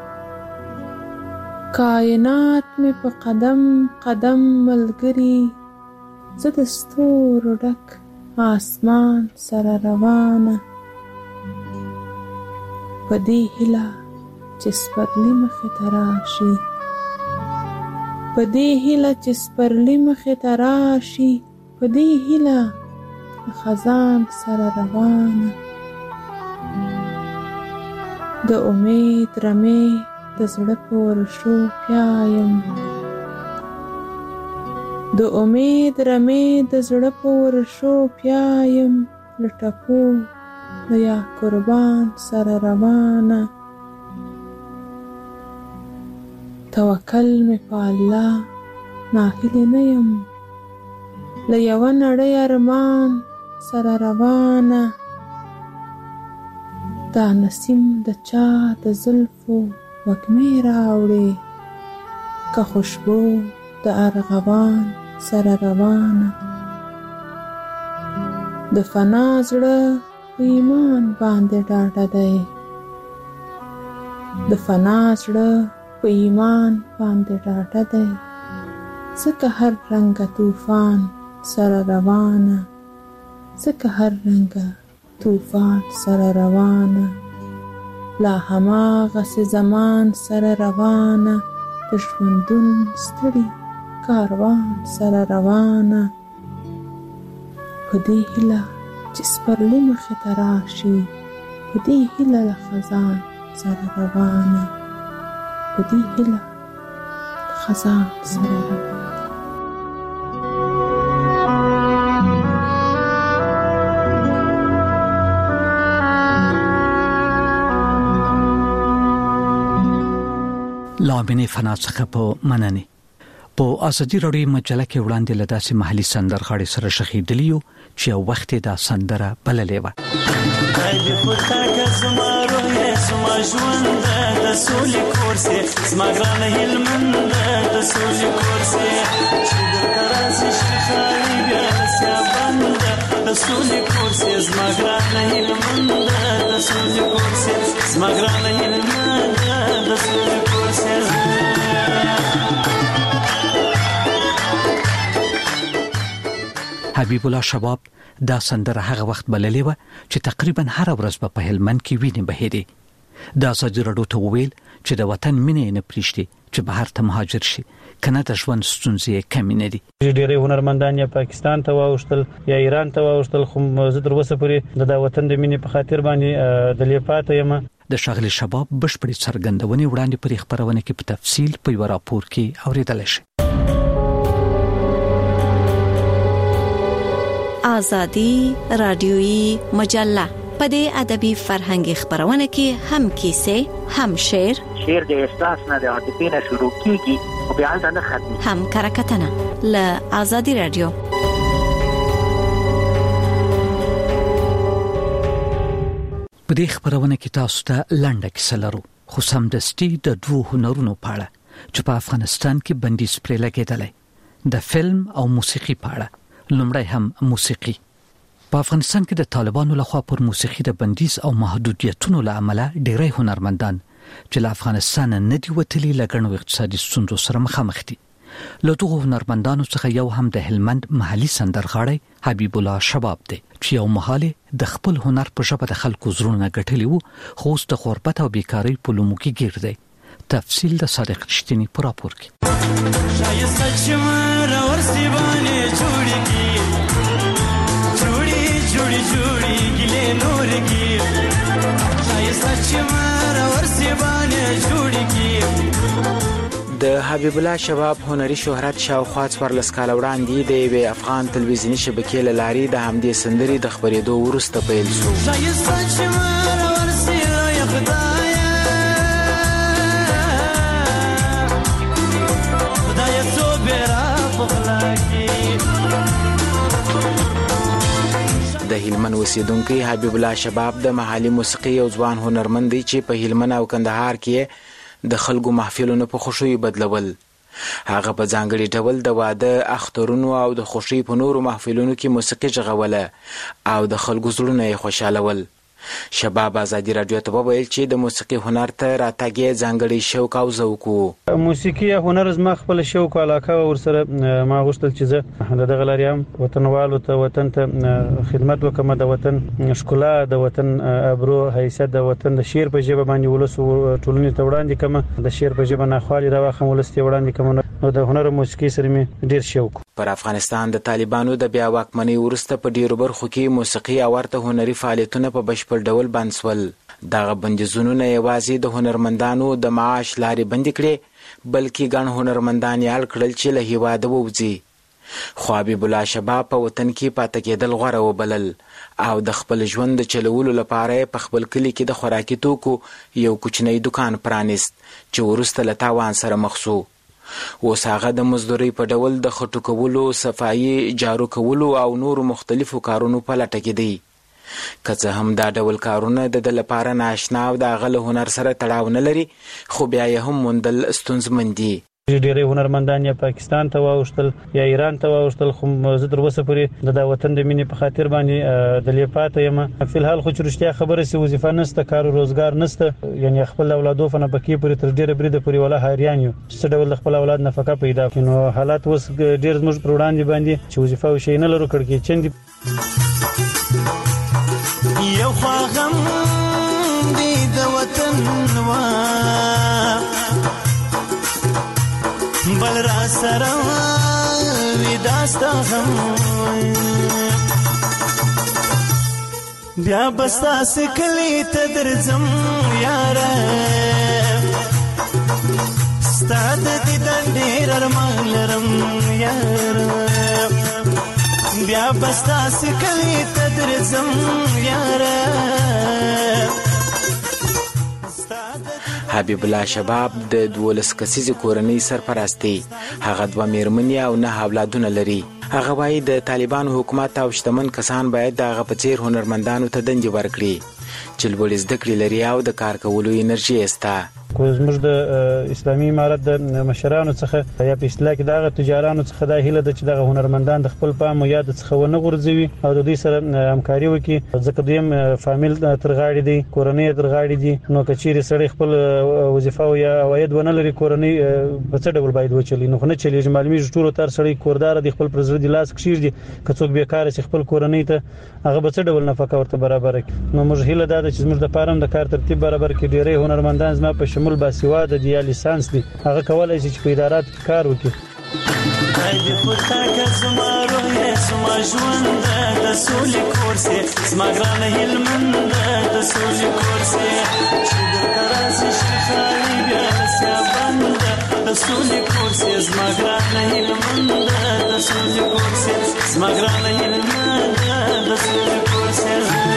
کائنات مې په قدم قدم ملګري، زه د ستورو ډک آسمان سره روانه. په دې هیله چې سپرلي مخې ته راشي، په دې هیله چې سپرلي مخې ته راشي، په دې هیله د خزان سره روانه. د امید رمې د زړه په ورشو پیایم، د امید رمې د زړه په ورشو پیایم، له ټپو د یا قربان سره روانه. توکل مې په الله ناهیلې نه یم، له یوه نړۍ ارمان سره روانه. دا نسیم د چا د زلفو وږمې راوړې، که خوشبو د ارغوان سره روانه. د فنا زړه په ایمان باندې ډاډه دی، د فنا زړه په ایمان باندې ډاډه دی، ځکه هر رنګه طوفان سره روانه، ځکه هر رنګه طوفان سره روانه. لا هماغسې زمان سره روانه، د ژوندون ستړي کاروان سره روانه. په دې هیله چې سپرلي مخې ته راشي، په دې هیله له خزان سره روانه، په دې هیله خزان سره روانه. آمینه فنا څخه په مننه په ازادي راډیو مجله کې وړاندې لداسې محلي سندرغاړي سره شخیدلیو چې وخت دا سندره بللې و حبیب الله شباب دا سندره هغه وخت بللې و چې تقریبا هر ورځ په هلمند کې ویني بهېدي دا ازادي راډیو ته ویل چې د وطن مینې نه پریشتي چې بهر ته مهاجر شي کنه د ژوند ستونزې کمی نه دي ډېری هنرمندان یا پاکستان ته واوښتل یا ایران ته واوښتل خو زه تر اوسه پورې د وطن د مینې په خاطر باندې د لیپاته یم د شغل شباب بشپړې څرګندونې وړاندې پر خبرونه کې په تفصیل په یو راپور کې اوریدل شي آزادی رادیویی مجله په دې ادبي فرهنګي خبرونه کې هم کیسه هم شعر د احساس نه د عاطفې نه شروع کیږي او بیا نه ختمي هم کرکټنه ل آزادی رادیو په دې خبرونه کې تاسو ته لنډه کیسه لرو خو سمدستي د دوه هنرونو په اړه چې په افغانستان کې بندیز پرې لګیدلې د فلم او موسیقي په اړه لومړی هم موسیقي په افغانستان کې د طالبانو لخوا پر موسیقي د بندیز او محدودیتونو له امله ډېری هنرمندان چې له افغانستان نه دي وتلي لګڼو اقتصادي ستونزو سره مخامخ دي له دغو هنرمندانو څخه یو هم د هلمند محلي سندرغاړی حبیب الله شباب دی چې یو مهال د خپل هنر په ژبه د خلکو زړونه ګټلی وو خو اوس د غربت او بیکاری په لومو کې ګیر دی تفصیل د صادق رښتینی په راپور کې شایسته چمر ورسې باندې جوړیږي جوړی جوړی ګلې نور کې شایسته چمر ورسې باندې جوړیږي د حبیب الله شباب هنري شهرت شاوخوا 14 کال وړاندې د یوې افغان تلویزیونی شبکې له لارې د همدې سندرې د خبرېدو وروسته پیل شو شایسته چمر ورسې خدای خدای څو بیره بخلاکي د هلمند اوسیدونکو حبیب الله شباب د محلي موسیقي او ځوان هنرمند دی چې په هلمند او کندهار کې د خلکو محفلونو په خوشي بدلول هغه په ځانګړي ډول د واده اخترونو او د خوشي په نورو محفلونو کې موسیقي جوړوله او د خلکو زړونه یې خوشالول شباب آزادی رادیو ته وویل چې د موسیقي هنر ته راتګي ځانګړي شوق او ذوق وو موسیقي هنر زما خپل شوق او علاقه ورسره ما غوښتل چې زه دغه لاریم وطنوالو ته وطن ته خدمت وکم د وطن ښکلا د وطن ابرو حیثیت د وطن د شعر په ژبه باندې ولس ټولنې ته وړاندې کوم د شعر په ژبه نه خالي راوخم ولس ته وړاندې کوم نو د هنر موسیقي سره مې ډیر شوق پر افغانستان د طالبانو د بیا واکمنۍ وروسته په ډیرو برخو کې موسیقي او ورته هنري فعالیتونه په بشپړ ډول بند شول دغه بندیزونه نه یوازې د هنرمندانو د معاش لارې بند کړې بلکې ګڼ هنرمندان یې کړل چې له هیواده ووځي خو حبیب الله شباب په وطن کې پاتې کېدل غوره وبلل او د خپل ژوند د چلولو لپاره په خپل کلی کې د خوراکي توکو یو کوچنی دکان پرانیست چې وروسته له تاوان سره مخ شو اوس هغه د مزدوري په ډول د خټو کولو صفایي جارو کولو او نورو مختلفو کارونو په لټه کې دی که څه هم دا ډول کارونه د لپاره ناشنا او د هغه له هنر سره تړاو نه لري خو بیا یې هم موندل ستونزمن دي ډېری هنرمندان یا پاکستان ته واوښتل یا ایران ته واوښتل خو زه تر اوسه پورې د وطن د مینې په خاطر باندې د لیپاته یم فلحال خو چې رښتیا خبره سي وظیفه نشته کار او روزګار نشته یعنی خپل اولادو فنه پکې پورې تر ډېره بریده پورې ولا حیران یو چې ډول خپل اولاد نفقه پیدا کړي نو حالات اوس ډېر زموږ پر وړاندې باندې چې وظیفه او شي نه لرو کړکې چندي یو خواغم دی د وطن وا بل را سره وی داستا غم بیا بستا سکلی ته درځم یاره ستا د دیدن ډېر ارمان لرم یاره بیا بستا سکلی ته درځم یاره حبیب الله شباب د 12 کسیزې کورنۍ سرپرستی، هغه 2 میرمنې او 9 اولادونه لري. هغه وایي د طالبانو حکومت او شتمن کسان باید د هغه په څیر هنرمندانو ته دندې ورکړي چې لوړې زده کړې لري او د کار کولو انرژي شته. زموږ د اسلامي امارت د مشرانو څخه یا په اصطلاح کې دغه تجارانو څخه د هیله د چې دغه هنرمندان د خپل پام او یاد څخه ونه غورځوي او د دوی سره همکاري وکړي، ځکه دوی فامیل تر غاړې دي، کورنۍ تر غاړې دي. نو کچېرې سړی خپل وظیفه او یا عواید ونه لري، کورنۍ په څه ډول باید وچلي؟ نو خو نه چلیږي. معلومیږي ټول تر سړی کوردار دي، خپل پر زړه د لاس کښیر دي، که څوک بیکاره چې خپل کورنۍ ته هغه به څه ډول نفقه ورته برابر کړي. نو موږ هیله ده چې زموږ د پاره د کار ترتیب برابر کړي. ډېری هنرمندان زما په شمول باسواده دي یا لیسانس دي، هغه کولای شي چې په ادارات کې کار وکړي. دې پتا که زما روح یې زما ژوند د سولې کورسې، زما ګرانه هلمند د سولې کورسې، چې درته راسي شي خالي بیا رسیا بند د سولې کورسې، زما ګرانه هلمند د سولې کورسې، زما ګرانه هلمند د سولې کورسې.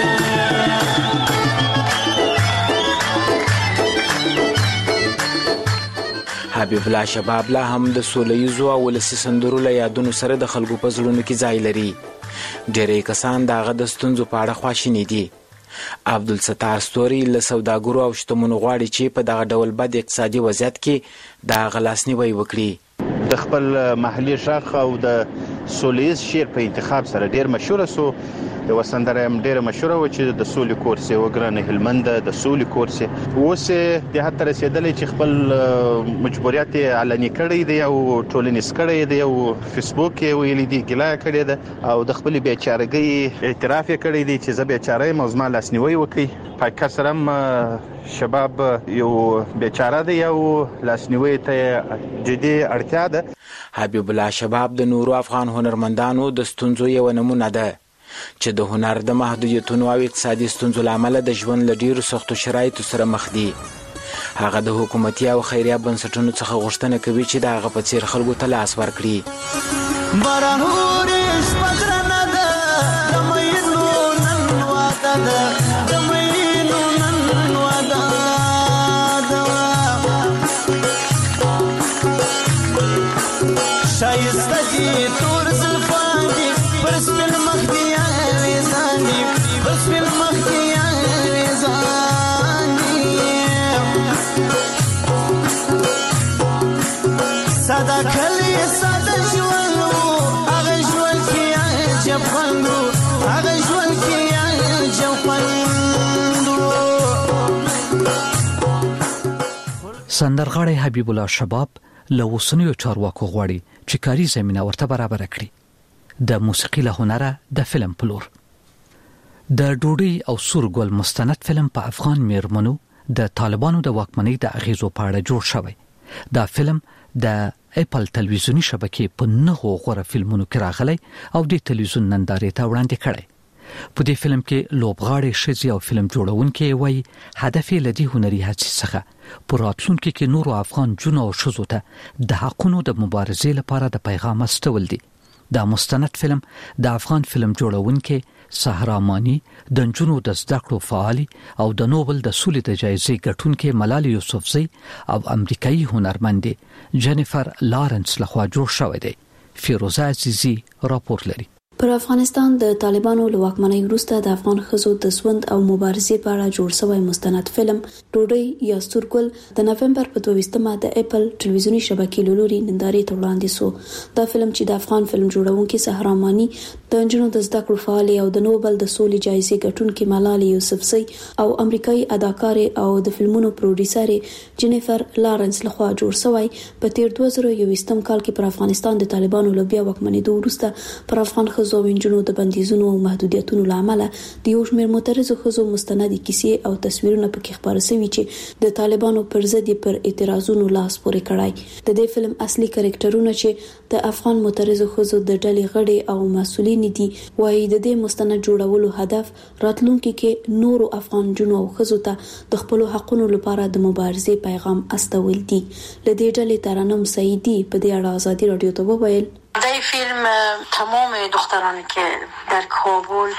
حبیب الله شباب لا هم د سولهیزو او ولسي سندرو له یادونو سره د خلکو په زړونو کې ځای لري. ډېری کسان د هغه د ستونزو په اړه خواشیني دي. عبدالستار ستوري له سوداګرو او شتمنو غواړي چې په دغه ډول بد اقتصادي وضعیت کې د هغه لاسنیوی وکړي. د خپل محلي شاخ او د سولهیز شعر په انتخاب سره ډېر مشهور سو. یو سندره هم ډېره مشهوره و چې د سولې کورسې وګرانه هلمند د سولې کورسې. اوس د هغه رسیدلې چې خپل مجبوریت اعلان کړی دی او ټولنیز کړی دی او فیسبوک یې ویلي دی ګلا کړی دی او د خپل بیچارهګۍ اعتراف کړی دی چې زه بیچاره یم او زما لاسنیوی وکړي. په کسر هم شباب یو بیچاره دی او لاسنیوی ته جدي اړتیا ده. حبیب الله شباب د نورو افغان هنرمندانو د ستونزو یو نمونه ده چې د هنر د محدودیتونو او اقتصادي ستونزو لامل د ژوند له ډیرو سختو شرایطو سره مخ دي. هغه د حکومتي او خیریه بنسټونو څخه غوښتنه کوي چې د هغه په څیر خلکو ته لاس ورکړي. بارانورې شپګرنه ده د مینو نن واده ده، د مینو نن واده ده، شایسته دي تور زلفان دي پر سپین مخ دي ساده کلی ساده ژوند هغه ژوند کې عجب خوند هغه ژوند کې عجب خوند. سندرغاړی حبیب الله شباب له اوسنیو چارواکو غواړي چې کاري زمينه ورته برابر کړي. د موسیقي له هنره د فلم پلور د ډوډۍ او سورګل مستند فلم په افغان میرمنو د طالبانو د واکمنۍ د اغیزو په اړه جوړ شوی. دا فلم د اپل تلویزیونی شبکې په 9 غوره فلمونو کې راغلی او د تلویزیون نندارې ته وړاندې کړی. په دې فلم کې لوبغاړي شزي او فلم جوړونکي وایي هدف یې لدی هنري هڅې څخه په راتلونکي کې نورو افغان جنو او شزو ته د حقونو د مبارزې لپاره د پیغام استول دي. دا مستند فلم د افغان فلم جوړونکي صحرا مانی، د جنو د زده کړو فعالي او د نوبل د سولې د جایزې ګټونکي ملال یوسفزئی او امریکایي هنرمند جنیفر لارنس لخوا جوړ شوی دی. فیروزه عزیزی راپور لري. پر افغانستان د طالبانو له واکمنۍ وروسته د افغان ښځو د ژوند او مبارزې په اړه جوړ شوی مستند فلم ډوډۍ یا سورګل د نوفمبر په 22مه د اپل ټلویزیونی شبکې له لوري نندارې ته وړاندې شو. دا فلم چې د افغان فلم جوړونکي صحرا مانی، د انجونو د زده کړو فعالي او د نوبل د سولې جایزې ګټونکي ملال یوسفزئی او امریکایي اداکارې او د فلمونو پروډوسر جنیفر لارنس لخوا جوړ شوی په تیر 2021 کال کې پر افغانستان د طالبانو له بیا واکمنېدو وروسته پر افغان ښځو او انجونو د بندیزونو او محدودیتونو لامل د یو شمېر معترضو ښځو مستندي کیسې او تصویرونه پکې خبره شوي چې د طالبانو پر ضد پر اعتراضونو لاس پورې کړای. د دې فلم اصلي کریکټرونه چې د افغان معترضو ښځو د ډلې غړي او مسؤلین دي وایي د دې مستند جوړولو هدف راتلونکي کې نورو افغان جنو او ښځو ته د خپل حقونو لپاره د مبارزې پیغام استول دي. لدې ډلې ترنم سعیدی په دې اړه آزادی رادیو ته وویل در فیلم تمام دخترانی که در کابل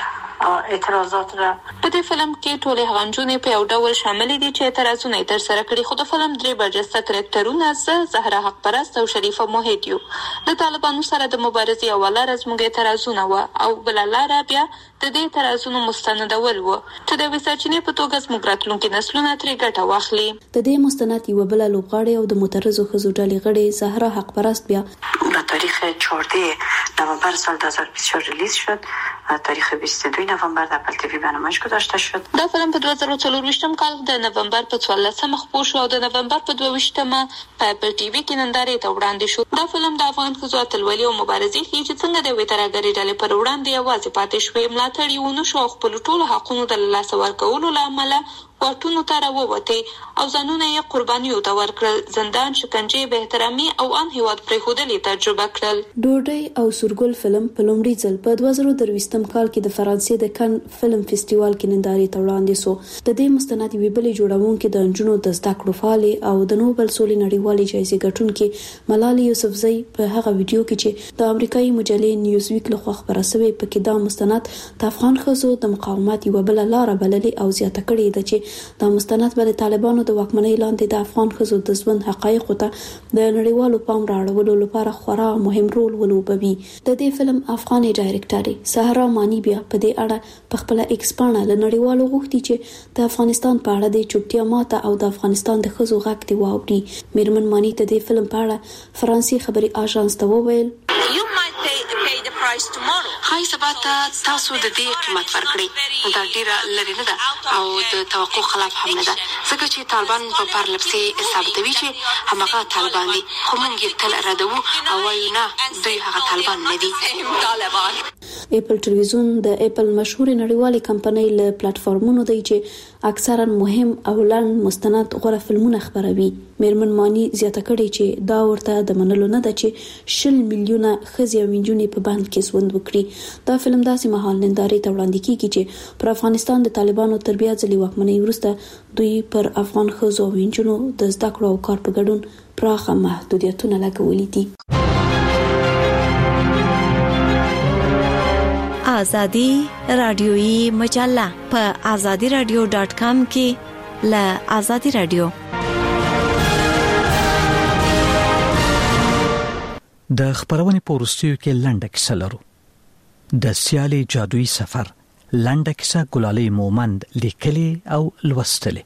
اعتراضات را. په دې فلم کې ټول هغنجونې په یو ډول شامل دي چې اعتراضونه تر سره کړي، خو د فلم درې برجسته کرکټرونه زهرا حق پرست او شریفه موحد یو. د طالبانو سره د مبارزې اوله ورځ موږ اعتراضونه و او بل لاره بیا د دې اعتراضونو مستندول و چې د وساتنې په توګه زموږ راتلونکي نسلونه ترې ګټه واخلي. د دې مستند یو بل لوبغاړي او د معترضو ښځو ډلې غړي زهرا حق پرست بیا در تاریخ 14 نوامبر سال 2024 ریلیز شد. تاریخ 22 نوامبر در اپل تی وی برنامه‌اش گذاشته شد. دا فلم په 2024 کال د نوامبر په 14 خپور شو او د نوامبر په 22 په اپل تی وی کې نندارې ته وړاندې شو. دا فلم د افغان ښځو اتلولي او مبارزې ښيي چې څنګه د وترګری ډلې پر وړاندې یوازې پاتې شوې، ملاتړ یې ونه شو او خپل ټول حقوقو د لاسه ورکولو لامل واټونو ته راووته او ځانونه یې قربانیو ته ورکړل. زندان، شکنجې، بې احترامي او ان هیواد پرېښودلې تجربه کړل. ډوډۍ او سورګل فلم په لومړي ځل په 2023 کال کې د فرانسې د کن فلم فستیوال کې نندارې ته وړاندې شو. د دې مستند یوې بلې جوړونکې د انجونو د زده کړو فعالې او د نوبل سولې نړیوالې جایزې ګټونکې ملالۍ یوسفزۍ په هغه ویډیو کې چې د امریکایي مجلې نیوزویک لخوا خپره شوې پکې دا مستند د افغان ښځو د مقاومت یوه بله لاره بللې او زیاته کړې ده چې دا مستند به د طالبانو د واکمنۍ لاندې د افغان ښځو د ژوند حقایقو ته د نړیوالو پام راوړلو لپاره خورا مهم رول ولوبوي. د دې فلم افغاني ډایرکټر سهرا مانی بیا په دې اړه په خپل ایکس پاڼه له نړیوالو غوښتي چې د افغانستان په اړه د چوپتیا ماته او د افغانستان د ښځو غږ دی واوري. میرمن مانی ته د فلم په اړه فرانسې خبري آژانس ته وویل خای سبا تاسو د دې قیمت ورکړي. دا ډیره لري نه ده او د توقع خلاف هم نه ده، ځکه چې طالبان په پارلپسي ثابتوي چې همغه طالبان دي، خو موږ یې تل ردو او وایو نه دوی هغه طالبان نه دي. اپل ټلویزیون د اپل مشهور نړیوالې کمپنۍ له پلیټ فارمونو دی چې اکثرا مهم او لنډ مستند غوره فلمونه خبروي. میرمن مانی زیاته کړې چې دا ورته د منلو نه ده چې 20 میلیونه ښځې او نجونې په بند کې ژوند وکړي. دا فلم داسې مهال نندارې ته وړاندې کیږي چې پر افغانستان د طالبانو تر بیا ځلې واکمنۍ وروسته دوی پر افغان ښځو او نجونو د زده کړو او کار په ګډون پراخه محدودیتونه لګولي دي. آزادی رادیویی مجله په azadiradio.com کې له آزادی رادیو. د خبرونې په وروستیو کې لنډه کیسه لرو. د سیالي جادویي سفر لنډه کیسه ګلالۍ مومند لیکلې او لوستلې.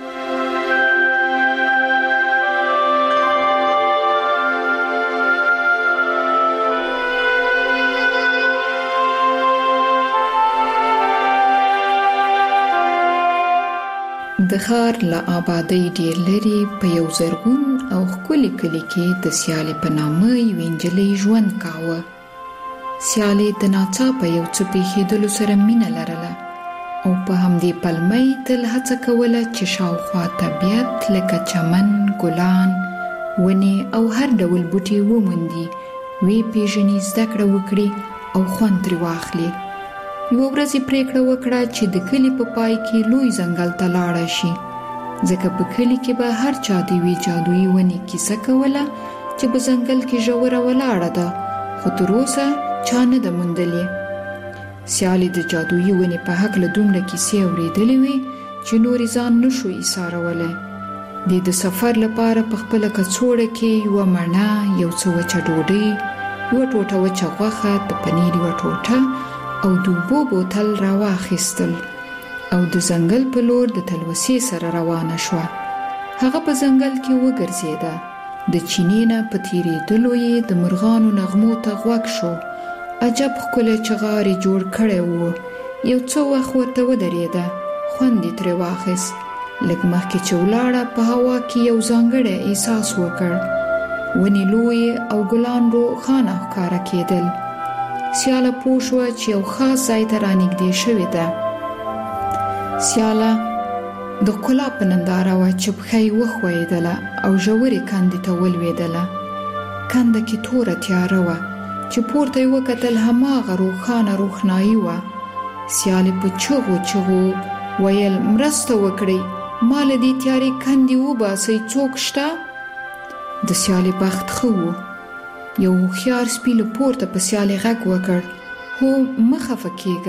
د ښار له آبادۍ ډېر لرې په یو زرغون او ښکلي کلي کې د سیالې په نامه یوې نجلۍ ژوند کاوه. سیالې د ناڅاپه یو څه پېښېدلو سره مینه لرله او په همدې پلمه یې تل هڅه کوله چې شاوخوا طبیعت لکه چمن، ګلان، ونې او هر ډول بوټي وموندي، ویې پېژني، زده کړه وکړي او خوند ترې واخلي. یوه ورځ یې پرېکړه وکړه چې د کلي په پای کې لوی ځنګل ته لاړه شي، ځکه په کلي کې به هر چا د یوې جادویي ونې کیسه کوله چې په ځنګل کې ژوره ولاړه ده، خو تر اوسه چا نه ده موندلې. سیالې د جادویي ونې په هکله دومره کیسې اورېدلې وې چې نورې ځان نشو ایسارولی. د سفر لپاره په خپله کڅوړه کې یوه مڼه، یو څه وچه ډوډۍ، یوه ټوټه وچه غوښه، د پنیر یوه ټوټه او د اوبو بوتل راواخیستل او د ځنګل په لور د تلوسې سره روانه شوه. هغه په ځنګل کې وګرځېده. د چینې نه په تېرېدلو یې د مرغانو نغمو ته غوږ شو. عجب ښکلی چغار یې جوړ کړی و. یو څه وخت ورته ودرېده، خوند یې ترې واخیست. لږ مخکې چې ولاړه په هوا کې یو ځانګړی احساس وکړ. ونې لویې او ګلان روښانه ښکاره کېدل. سیاله پوه شوه چې یو خاص ځای ته رانږدې شوې ده. سیاله د ښکلا په ننداره وه چې پښه یې وښویېدله او ژورې کندې ته ولوېدله. کنده کې توره تیاره وه چې پورته یې وکتل، هماغه روښانه روښنایي وه. سیالې په چغو چغو ویل، مرسته وکړئ، ما له دې تیارې کندې وباسئ، څوک شته؟ د سیالې بخت ښه و. یو هوښیار سپي له پورته په سیالې غږ وکړ، هو مه خفه کېږه،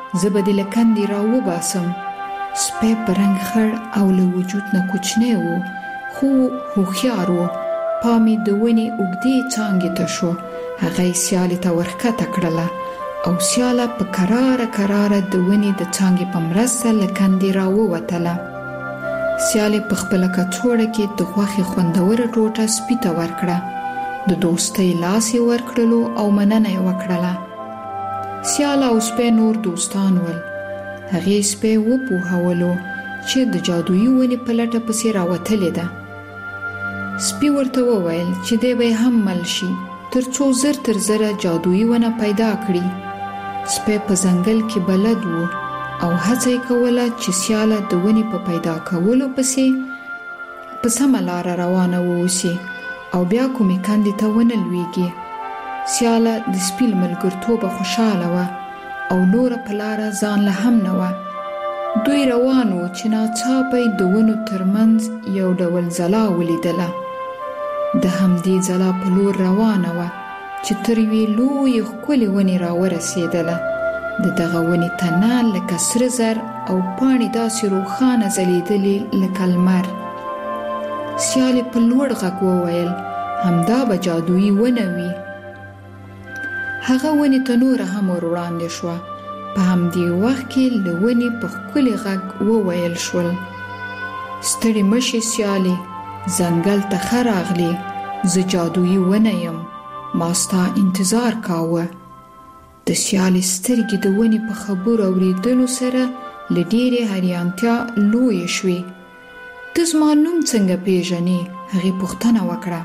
زبدل کندې راو باسم. سپی پرنګ خړ او له وجود نه کوچنی و، خو هوښیار و. پامې د ونې اوږدې څانګې ته شو. هغه یې سیالې ته ورښکته کړله او سیاله په کراره د ونې د څانګې په مرسته له کندې راووتله. سیالې په خپله کڅوړه کې د غوښې خوندوره ټوټه سپي ته ورکړه. د دوستۍ لاس یې ورکړلو او مننه یې وکړله. سیاله او سپی نور دوستان ول. هغې سپی وپوهولو چې د جادویي ونې په لټه پسې راوتلې ده. سپي ورته وویل چې دی به هم مل شي تر څو زر تر زره جادویي ونه پیدا کړي. سپی په ځنګل کې بلد و او هڅه یې کوله چې سیاله د ونې په پیدا کولو پسې په سمه لاره روانه واوسي او بیا کومې کندې ته ونه لویږي. سیاله د سپي له ملګرتوبه خوشحاله وه او نوره په لاره ځان له هم نه وه. دوی روان وو چې ناڅاپه یې د ونو ترمنځ یو ډول ځلا ولیدله. د همدې ځلا په لور روانه وه چې تر یوې لویې ښکلې ونې راورسېدله. د دغه ونې تنه لکه سره زر او پاڼې داسې روښانه ځلېدلې لکه لمر. سیالې په لوړ غږ وویل همدا به جادویي ونه وي. هغه ونې ته نوره هم ور وړاندې شوه. په همدې وخت کې له ونې په ښکلي غږ وویل شول: ستړې مشې سیالې، ځنګل ته ښه راغلې. زه جادویي ونه یم، ما ستا انتظار کاوه. د سیالې سترګې د ونې په خبرو اورېدلو سره له ډېرې حیرانتیا لویې شوې. ته زما نوم څنګه پیژنې؟ هغې پوښتنه وکړه.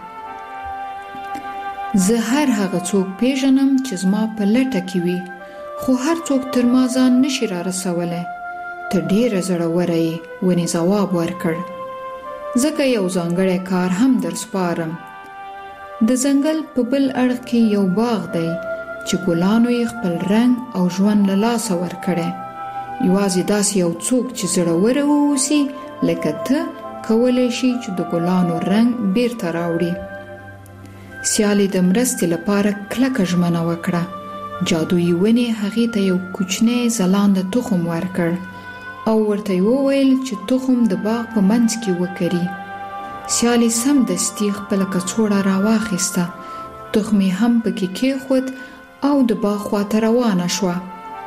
زه هر هغه څوک پیژنم چې زما په لټه کې وي، خو هر څوک تر ما ځان نشي را رسولی. ته ډېره زړوره یې، ونې ځواب ورکړ. ځکه یو ځانګړی کار هم در سپارم. د ځنګل په بل اړخ کې یو باغ دی چې ګلانو یې خپل رنګ او ژوند له لاسه ورکړی. یوازې داسې یو څوک چې زړوره واوسي لکه ته کولی شي چې د ګلانو رنګ بیرته راوړي. سیالې د مرستې لپاره کلکه ژمنه وکړه. جادویي ونې هغې ته یو کوچنی ځلانده تخم ورکړ او ورته یې وویل چې تخم د باغ په منځ کې وکري. سیالې سمدستي خپله کڅوړه راواخیسته، تخم یې هم پکې کېښود او د باغ خواته روانه شوه.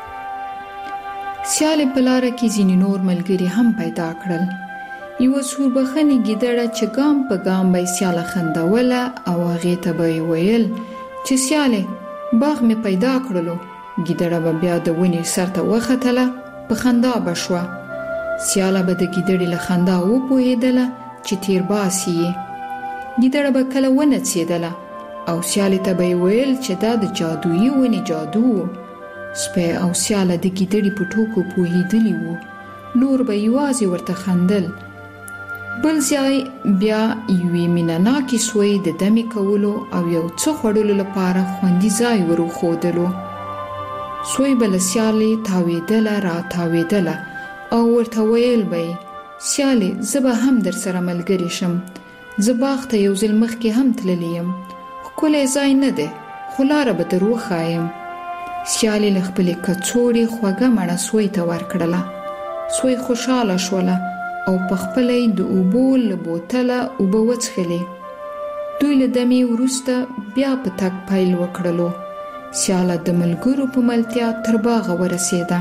سیالې په لاره کې ځینې نور ملګري هم پیدا کړل. یوه سوربخنې ګیدړه چې ګام په ګام به یې سیاله خندوله او هغې ته به یې ویل چې سیالې، باغ مې پیدا کړلو. ګیدړه به بیا د ونې سر ته وختله، په خندا به شوه. سیاله به د ګیدړې له خندا وپوهېدله چې تیر باسي یې. ګیدړه به کله ونڅېدله او سیالې ته به یې ویل چې دا د جادویي ونې جادو و. سپی او سیاله د ګیدړې په ټوکو پوهېدلي وو. نور به یوازې ورته خندل. بل ځای بیا یوې مینه‌ناکې سوی د دمې کولو او یو څه خوړلو لپاره خوندي ځای ور وښودلو. سوی به له سیالې تاوېدله را تاوېدله او ورته ویل به یې: سیالې، زه به هم در سره ملګرې شم. زه باغ ته یو ځل مخکې هم تللی یم. ښکلی ځای نه دی، خو لاره به در وښایم. سیالې له خپلې کڅوړې خوږه مڼه سوی ته ورکړله. سوی خوشحاله شوله او په خپله یې د اوبو له بوتله اوبه وڅښلې. دوی له دمې وروسته بیا په تګ پیل وکړلو. سیاله د ملګرو په ملتیا تر باغه ورسېده.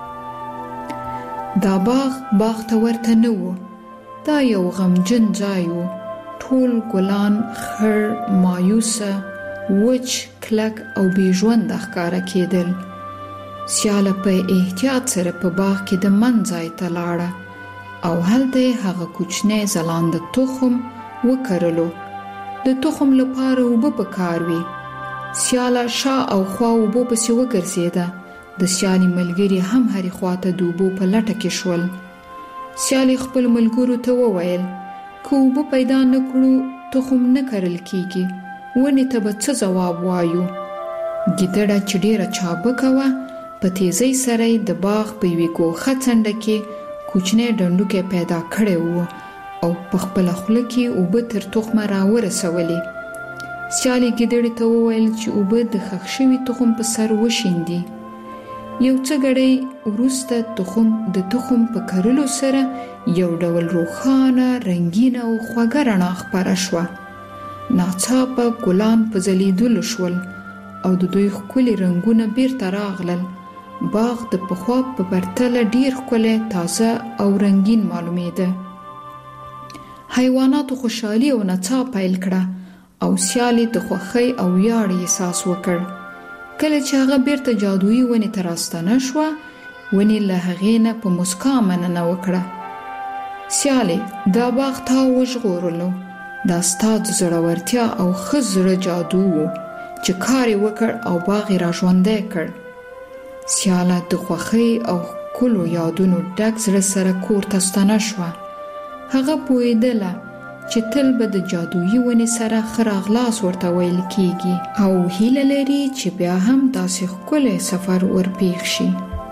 دا باغ ته ورته نه و. دا یو غمجن ځای و. ټول ګلان خړ، مایوسه، وچ، کلک او بې ژونده ښکاره کېدل. سیاله په احتیاط سره په باغ کې د من ځای ته لاړه او هلته یې هغه کوچنی ځلانده تخم وکرلو. د تخم لپاره اوبه پکار وي. سیاله شا او خوا اوبو پسې وګرځېده. د سیالې ملګري هم هرې خواته د اوبو په لټه کې شول. سیالې خپل ملګرو ته وویل: که اوبه پیدا نه کړو، تخم نه کرل کېږي. ونې ته به څه ځواب وایو؟ ګیدړه چې ډېره چابکه وه، په تیزۍ سره یې د باغ په یوې ګوښه څنډه کې کوچنی ډنډوکی پیدا کړی و او په خپله خوله کې اوبه تر تخمه راورسولې. سیالې ګیدړې ته وویل چې اوبه د ښخ شوي تخم په سر وشیندي. یو څه غړي وروسته تخم د تخم په کرلو سره یو ډول روښانه رنگین او خوږه رڼا خپره شوه. ناڅاپه ګلان په ځلیدلو شول او د دوی ښکلي رنګونه بیرته راغلل. باغ د پخوا په پرتله ډیر ښکلی، تازه او رنگین معلومېده. حیواناتو خوشحالي او نڅا پیل کړه او سیالي د خوښۍ او ویاړ احساس وکړ. کله چې هغه بیرته جادویي ونې ته راستنه شوه، ونې له هغې نه په مسکا مننه وکړه. سیالي، دا باغ تا وژغورلو. دا ستا د زړورتیا او ښه زړه جادو و چې کار یې وکړ او باغ یې را ژوندی کړ. سیاله د خوښۍ او ښکلو یادونو ډک زړه سره کور ته ستنه شوه. هغه پوهېدله چې تل به د جادویي ونې سره ښه راغلاس ورته ویل کیږي او هیله لري چې بیا هم داسې ښکلی سفر ورپېښ شي.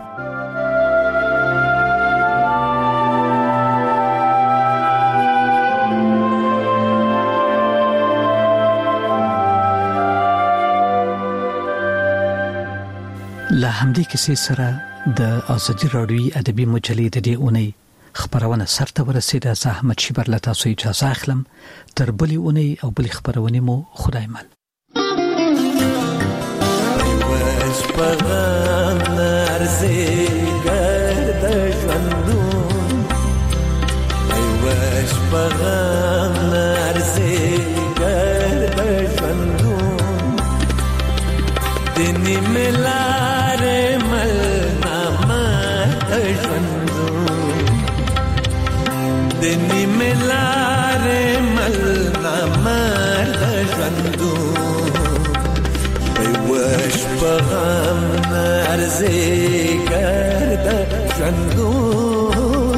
له همدې کیسې سره د ازادي راډیوي ادبي مجلې د دې اونۍ خبرونه سرته ورسېده. زه احمد شیبر له تاسو اجازه اخلم. تر بلې اونۍ او بلې خبرونې مو خدای مل. وش پغام نرزي ګرد ژوندون، وش پغام نرزي ګرد ژوندون، دني ملار مل نامه ژوندون، دني ملار مل نامه ژوندون، وش پغام نرزي ګرد ژوندون.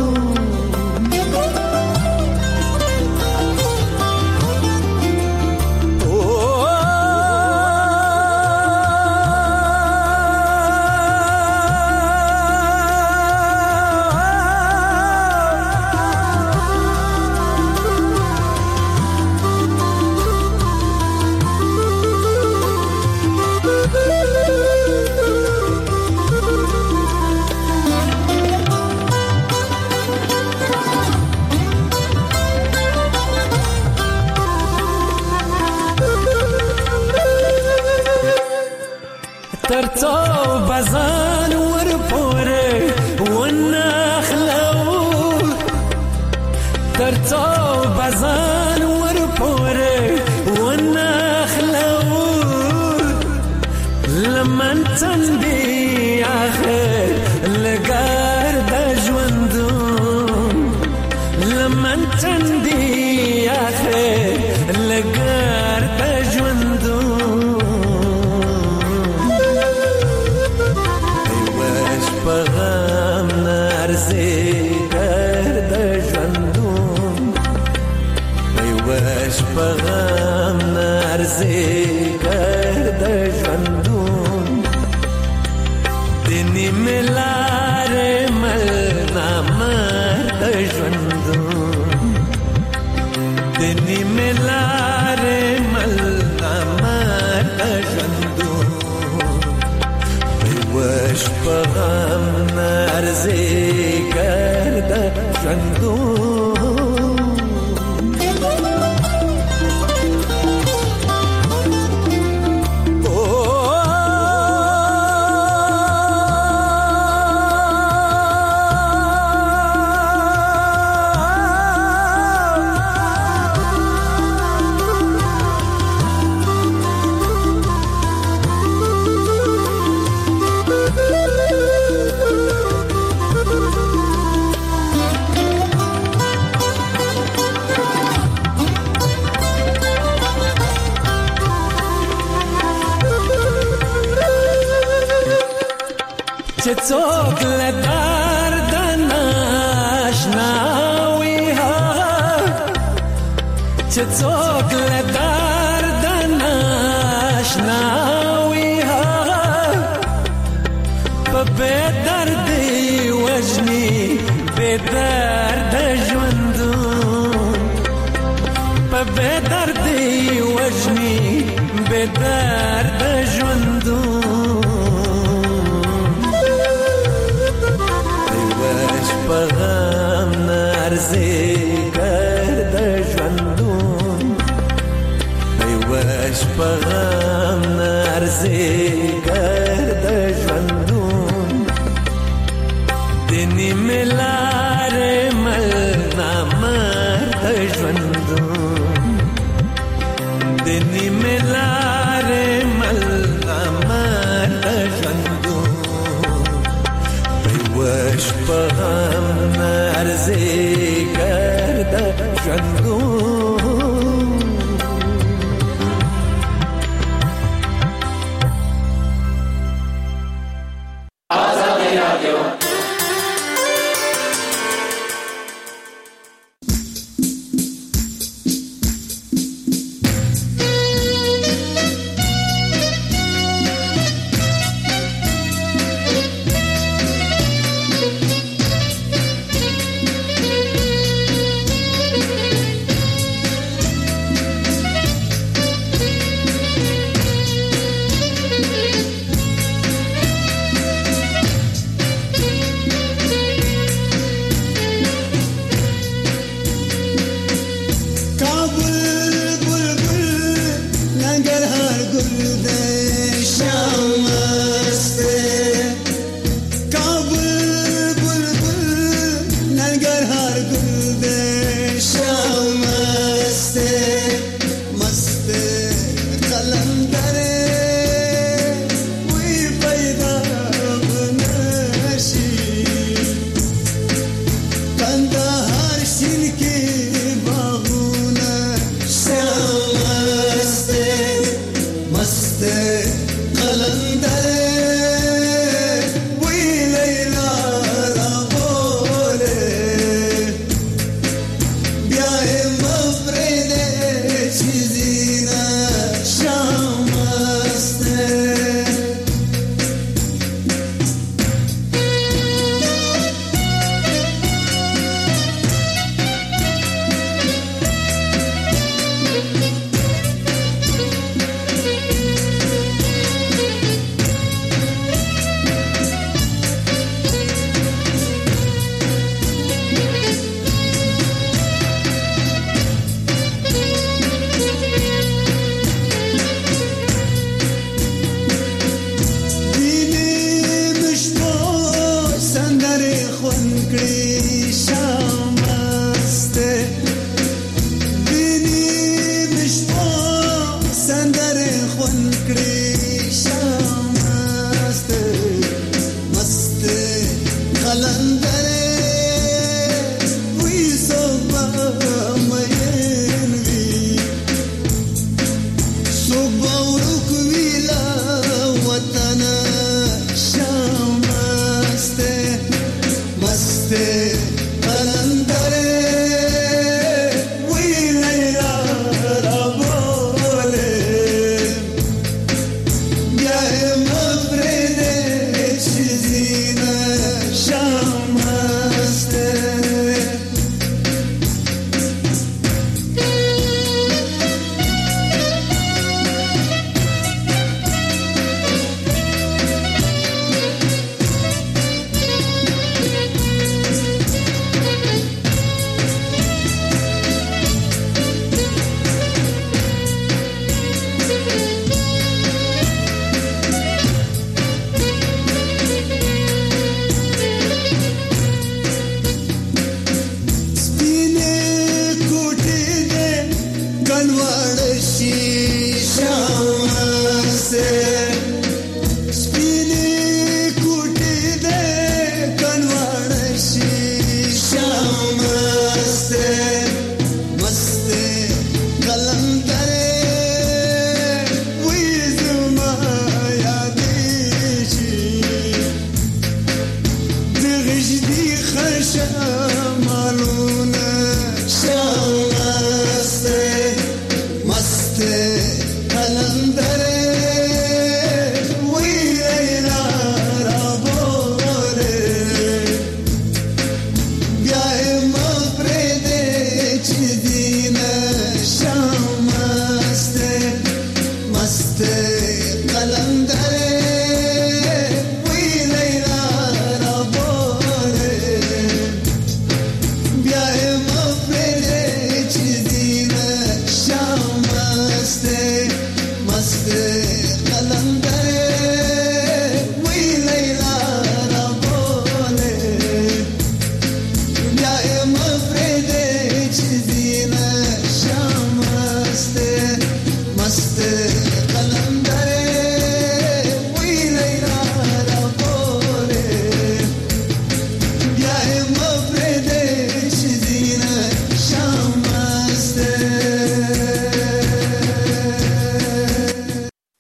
ترڅو بزان ور پورې ونخلو، ترڅو بزان ور پورې ونخلو، لمن تندي اخر لګار د ژوندون، لمن تندي اخر لګار د ژوندون. پغام نرزي ګرد ژوندون، وش پغام نرزي ګرد ژوندون، دني ملار مل نامه ژوندون، دني ملار مل نامه ژوندون، وش پغام نرزي ګرد ژوندون. چې څوک له درد ناشنا وي هغه، چې څوک له درد ناشنا وي هغه، په بې دردي وژني بې درده ژوندون، په بې دردي وژني بې درده ژوندون. په غم نرځي ګرد ژوندون د نیمې لارې مل نامرد ژوندون د نیمې لارې مل نامرد ژوندون په یوه شپه غم نرځي ګرد ژوندون دې